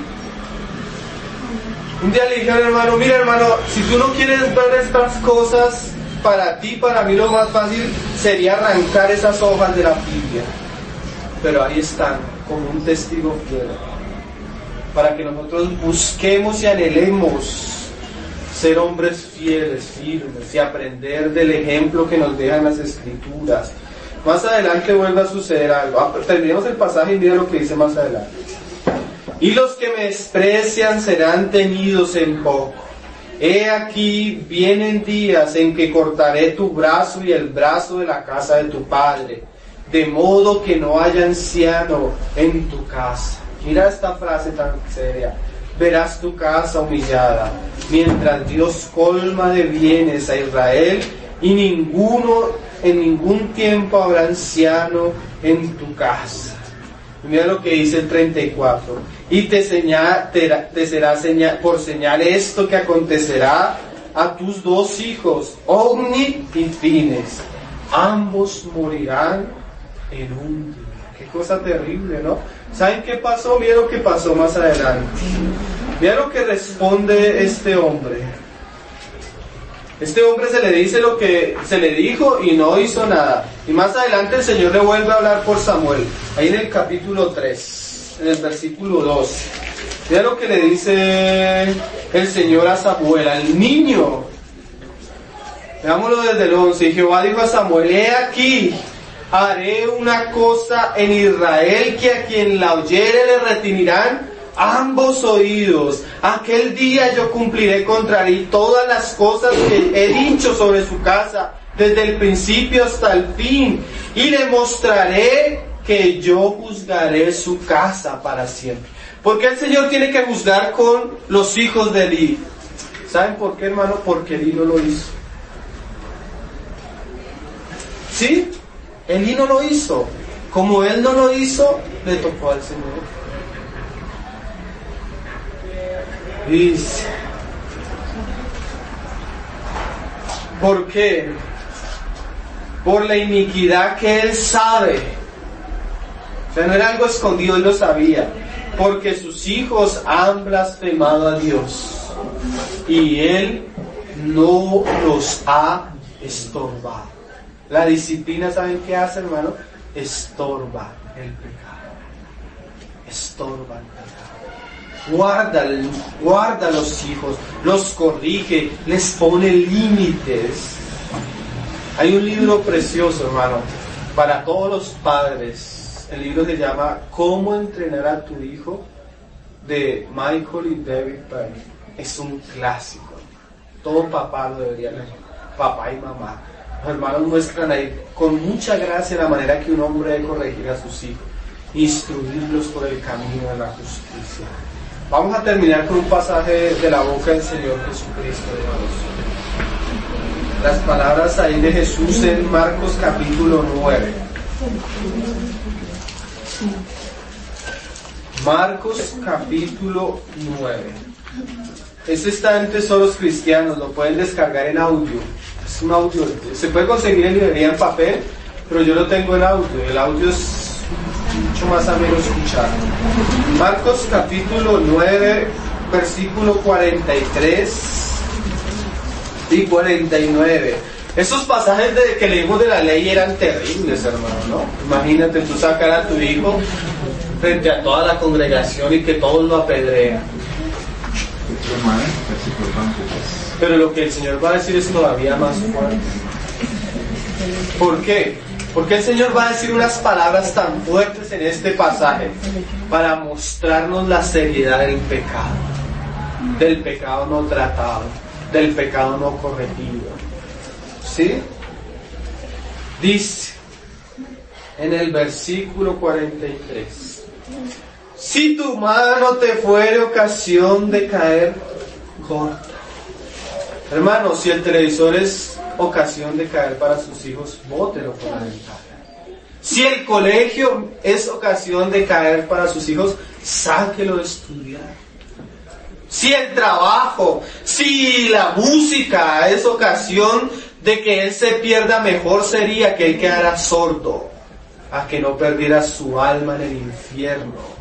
Un día le dije al hermano, mira hermano, si tú no quieres ver estas cosas, para ti, para mí lo más fácil sería arrancar esas hojas de la Biblia. Pero ahí están, como un testigo fiel. Para que nosotros busquemos y anhelemos ser hombres fieles, firmes y aprender del ejemplo que nos dejan las Escrituras. Más adelante vuelve a suceder algo. Ah, terminemos el pasaje y mira lo que dice más adelante. Y los que me desprecian serán tenidos en poco. He aquí vienen días en que cortaré tu brazo y el brazo de la casa de tu padre, de modo que no haya anciano en tu casa. Mira esta frase tan seria. Verás tu casa humillada, mientras Dios colma de bienes a Israel, y ninguno, en ningún tiempo habrá anciano en tu casa. Y mira lo que dice el treinta y cuatro. Y te, señal, te, te será señal, por señal esto que acontecerá a tus dos hijos, Ofni y Fines. Ambos morirán en un día. Qué cosa terrible, ¿no? ¿Saben qué pasó? Mira lo que pasó más adelante. Mira lo que responde este hombre. Este hombre se le dice lo que se le dijo y no hizo nada. Y más adelante el Señor le vuelve a hablar por Samuel. Ahí en el capítulo tres, en el versículo dos. Mira lo que le dice el Señor a Samuel, al niño. Veámoslo desde el once. Y Jehová dijo a Samuel, he aquí, haré una cosa en Israel que a quien la oyere le retiñirán ambos oídos. Aquel día yo cumpliré contra él todas las cosas que he dicho sobre su casa, desde el principio hasta el fin, y le mostraré que yo juzgaré su casa para siempre. ¿Por qué el Señor tiene que juzgar con los hijos de Elí? ¿Saben por qué, hermano? Porque Elí no lo hizo. ¿Sí? Elí no lo hizo. Como él no lo hizo, le tocó al Señor. Dice, ¿por qué? Por la iniquidad que él sabe sea, no era algo escondido, él lo sabía. Porque sus hijos han blasfemado a Dios. Y él no los ha estorbado. La disciplina, ¿saben qué hace, hermano? Estorba el pecado. Estorba el pecado. Guarda, guarda a los hijos, los corrige, les pone límites. Hay un libro precioso, hermano, para todos los padres. El libro se llama ¿Cómo entrenar a tu hijo?, de Michael y David Perry. Es un clásico. Todo papá lo debería leer. Papá y mamá. Los hermanos muestran ahí con mucha gracia la manera que un hombre debe corregir a sus hijos, instruirlos por el camino de la justicia. Vamos a terminar con un pasaje de la boca del Señor Jesucristo, hermanos. Las palabras ahí de Jesús en Marcos capítulo nueve. Marcos capítulo nueve. Este está en Tesoros Cristianos, lo pueden descargar en audio. Es un audio, se puede conseguir en librería en papel, pero yo lo tengo en audio. El audio es mucho más ameno escuchar. Marcos capítulo nueve, versículo cuarenta y tres y cuarenta y nueve. Esos pasajes de, que leímos de la ley eran terribles, hermano, ¿no? Imagínate tú sacar a tu hijo frente a toda la congregación y que todos lo apedrean. Pero lo que el Señor va a decir es todavía más fuerte. ¿Por qué? Porque el Señor va a decir unas palabras tan fuertes en este pasaje para mostrarnos la seriedad del pecado, del pecado no tratado, del pecado no corregido. ¿Sí? Dice en el versículo cuarenta y tres: si tu mano te fuere ocasión de caer, corta. Hermano, si el televisor es ocasión de caer para sus hijos, bótelo por la ventana. Si el colegio es ocasión de caer para sus hijos, sáquelo de estudiar. Si el trabajo, si la música es ocasión de que él se pierda, mejor sería que él quedara sordo a que no perdiera su alma en el infierno.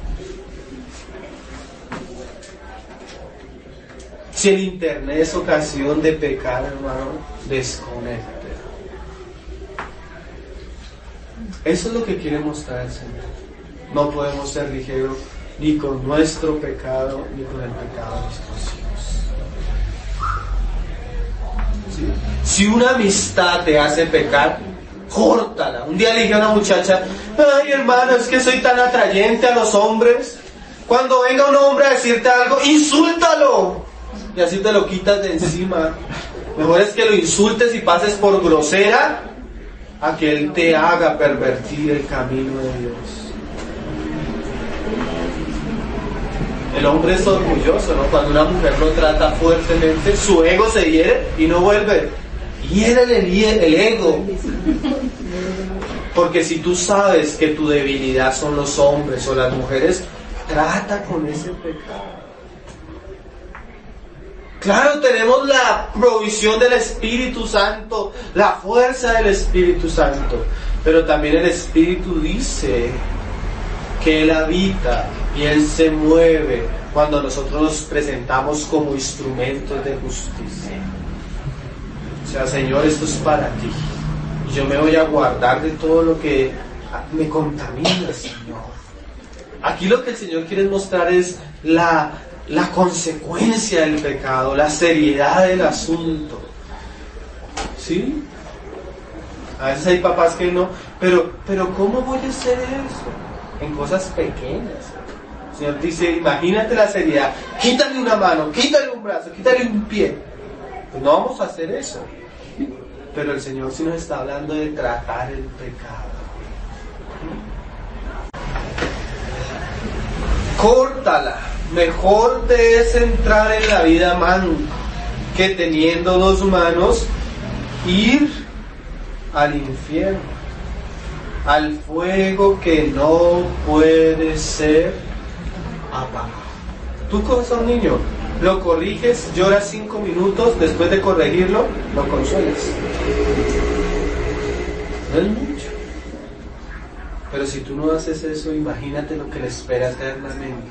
Si el internet es ocasión de pecar, hermano, desconecte. Eso es lo que quiere mostrar el Señor. No podemos ser ligeros ni con nuestro pecado, ni con el pecado de nuestros hijos. ¿Sí? Si una amistad te hace pecar, córtala. Un día le dije a una muchacha: ay, hermano, es que soy tan atrayente a los hombres. Cuando venga un hombre a decirte algo, insúltalo. Y así te lo quitas de encima. Mejor es que lo insultes y pases por grosera a que él te haga pervertir el camino de Dios. El hombre es orgulloso, ¿no? Cuando una mujer lo trata fuertemente, su ego se hiere y no vuelve. Hiérele el, el ego. Porque si tú sabes que tu debilidad son los hombres o las mujeres, trata con ese pecado. Claro, tenemos la provisión del Espíritu Santo, la fuerza del Espíritu Santo, pero también el Espíritu dice que Él habita y Él se mueve cuando nosotros nos presentamos como instrumentos de justicia. O sea, Señor, esto es para ti. Y yo me voy a guardar de todo lo que me contamina, Señor. Aquí lo que el Señor quiere mostrar es la... la consecuencia del pecado, la seriedad del asunto. ¿Sí? A veces hay papás que no, pero, pero ¿cómo voy a hacer eso? En cosas pequeñas. El Señor dice, imagínate la seriedad, quítale una mano, quítale un brazo, quítale un pie. Pues no vamos a hacer eso. Pero el Señor sí nos está hablando de tratar el pecado. Córtala. Mejor te es entrar en la vida manco que teniendo dos manos ir al infierno, al fuego que no puede ser apagado. Tú coges a un niño, lo corriges, llora cinco minutos, después de corregirlo, lo consuelas. No es mucho, Pero si tú no haces eso, imagínate lo que le espera eternamente.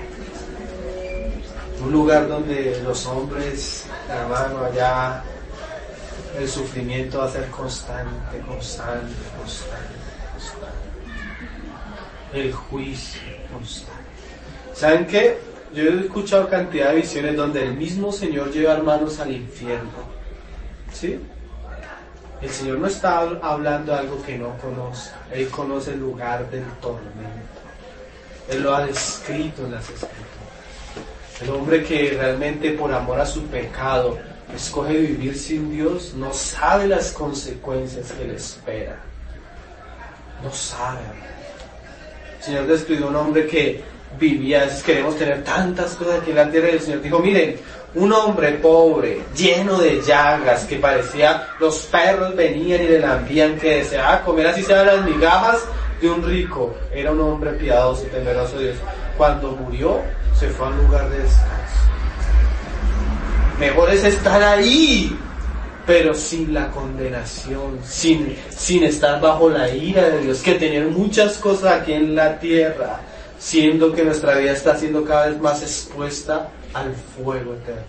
Un lugar donde los hombres, hermano, allá el sufrimiento va a ser constante, constante, constante, constante. El juicio constante. ¿Saben qué? Yo he escuchado cantidad de visiones donde el mismo Señor lleva hermanos al infierno. ¿Sí? El Señor no está hablando de algo que no conoce. Él conoce el lugar del tormento. Él lo ha descrito en las Escrituras. El hombre que realmente por amor a su pecado escoge vivir sin Dios no sabe las consecuencias que le esperan. No sabe. El Señor describió a un hombre que vivía, es, queremos tener tantas cosas aquí en la tierra, y el Señor dijo, miren, un hombre pobre, lleno de llagas, que parecía, los perros venían y le lambían, que deseaba comer así sean las migajas de un rico. Era un hombre piadoso, temeroso de Dios. Cuando murió, se fue a un lugar de descanso. Mejor es estar ahí, pero sin la condenación, sin, sin estar bajo la ira de Dios, que tener muchas cosas aquí en la tierra, siendo que nuestra vida está siendo cada vez más expuesta al fuego eterno.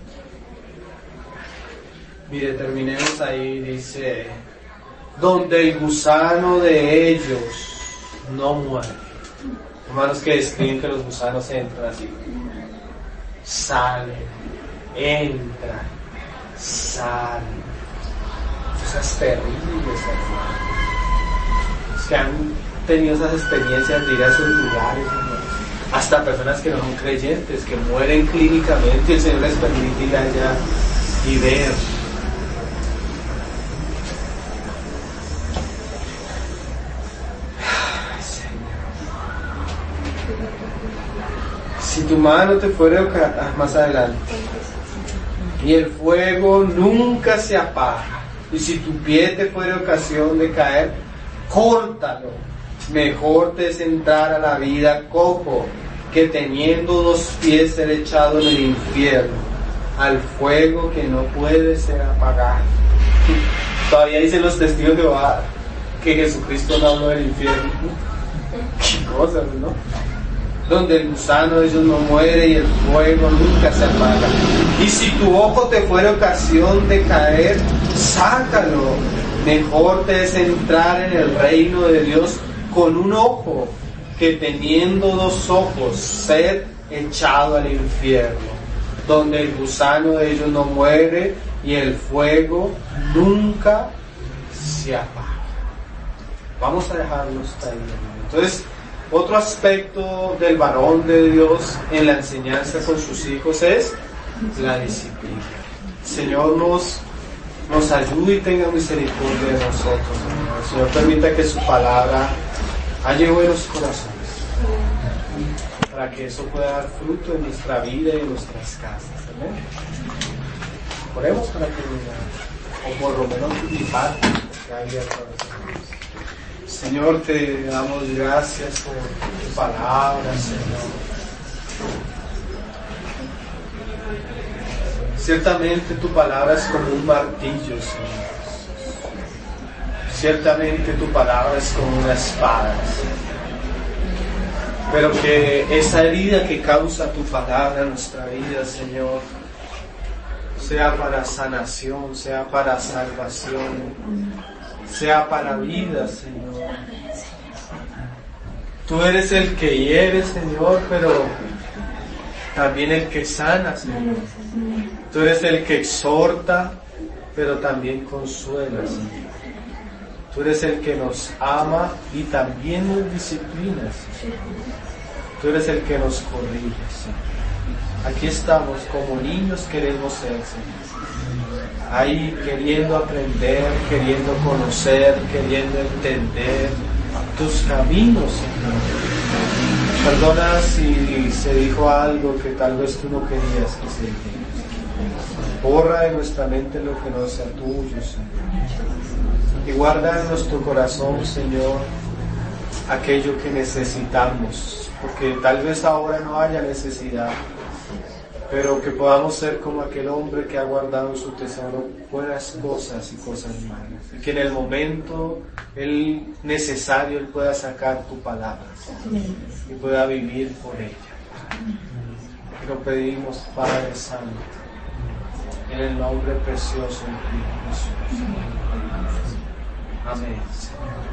Mire, terminemos ahí, dice, donde el gusano de ellos no muere. Hermanos que describen que los gusanos entran así, salen, entran, salen. Cosas terribles, hermanos. Que han tenido esas experiencias de ir a esos lugares, hermanos. Hasta personas que no son creyentes, que mueren clínicamente y el Señor les permite ir allá y ver. Ay, Señor. Si tu mano te fuera ah, más adelante, y el fuego nunca se apaga, y si tu pie te fuera ocasión de caer, córtalo. Mejor te es entrar a la vida cojo que teniendo dos pies ser echado en el infierno, al fuego que no puede ser apagado. Todavía dicen los testigos de Jehová que Jesucristo no habló del infierno. Qué cosas, ¿no? Donde el gusano de ellos no muere y el fuego nunca se apaga. Y si tu ojo te fuera ocasión de caer, sácalo. Mejor te es entrar en el reino de Dios con un ojo, que teniendo dos ojos ser echado al infierno, donde el gusano de ellos no muere y el fuego nunca se apaga. Vamos a dejarlos ahí. Entonces, otro aspecto del varón de Dios en la enseñanza con sus hijos es la disciplina. El Señor nos nos ayude y tenga misericordia de nosotros, Señor. El Señor permita que su palabra halle buenos corazones, para que eso pueda dar fruto en nuestra vida y en nuestras casas. Amén. Oremos para que, o por lo menos mi parte, que haya corazones. Señor, te damos gracias por tu palabra, Señor. Ciertamente tu palabra es como un martillo, Señor. Ciertamente tu palabra es como una espada, Señor. Pero que esa herida que causa tu palabra en nuestra vida, Señor, sea para sanación, sea para salvación, sea para vida, Señor. Tú eres el que hiere, Señor, pero también el que sana, Señor. Tú eres el que exhorta, pero también consuela, Señor. Tú eres el que nos ama y también nos disciplina, Señor. Tú eres el que nos corrige, Señor. Aquí estamos como niños, queremos ser, Señor. Ahí queriendo aprender, queriendo conocer, queriendo entender tus caminos, Señor. Perdona si se dijo algo que tal vez tú no querías que se dijera. Borra de nuestra mente lo que no sea tuyo, Señor. Y guarda en nuestro corazón, Señor, aquello que necesitamos, porque tal vez ahora no haya necesidad, pero que podamos ser como aquel hombre que ha guardado en su tesoro buenas cosas y cosas malas, y que en el momento el necesario Él pueda sacar tu palabra y pueda vivir por ella. Y lo pedimos, Padre Santo, en el nombre precioso de Cristo Jesús. Amén, Señor.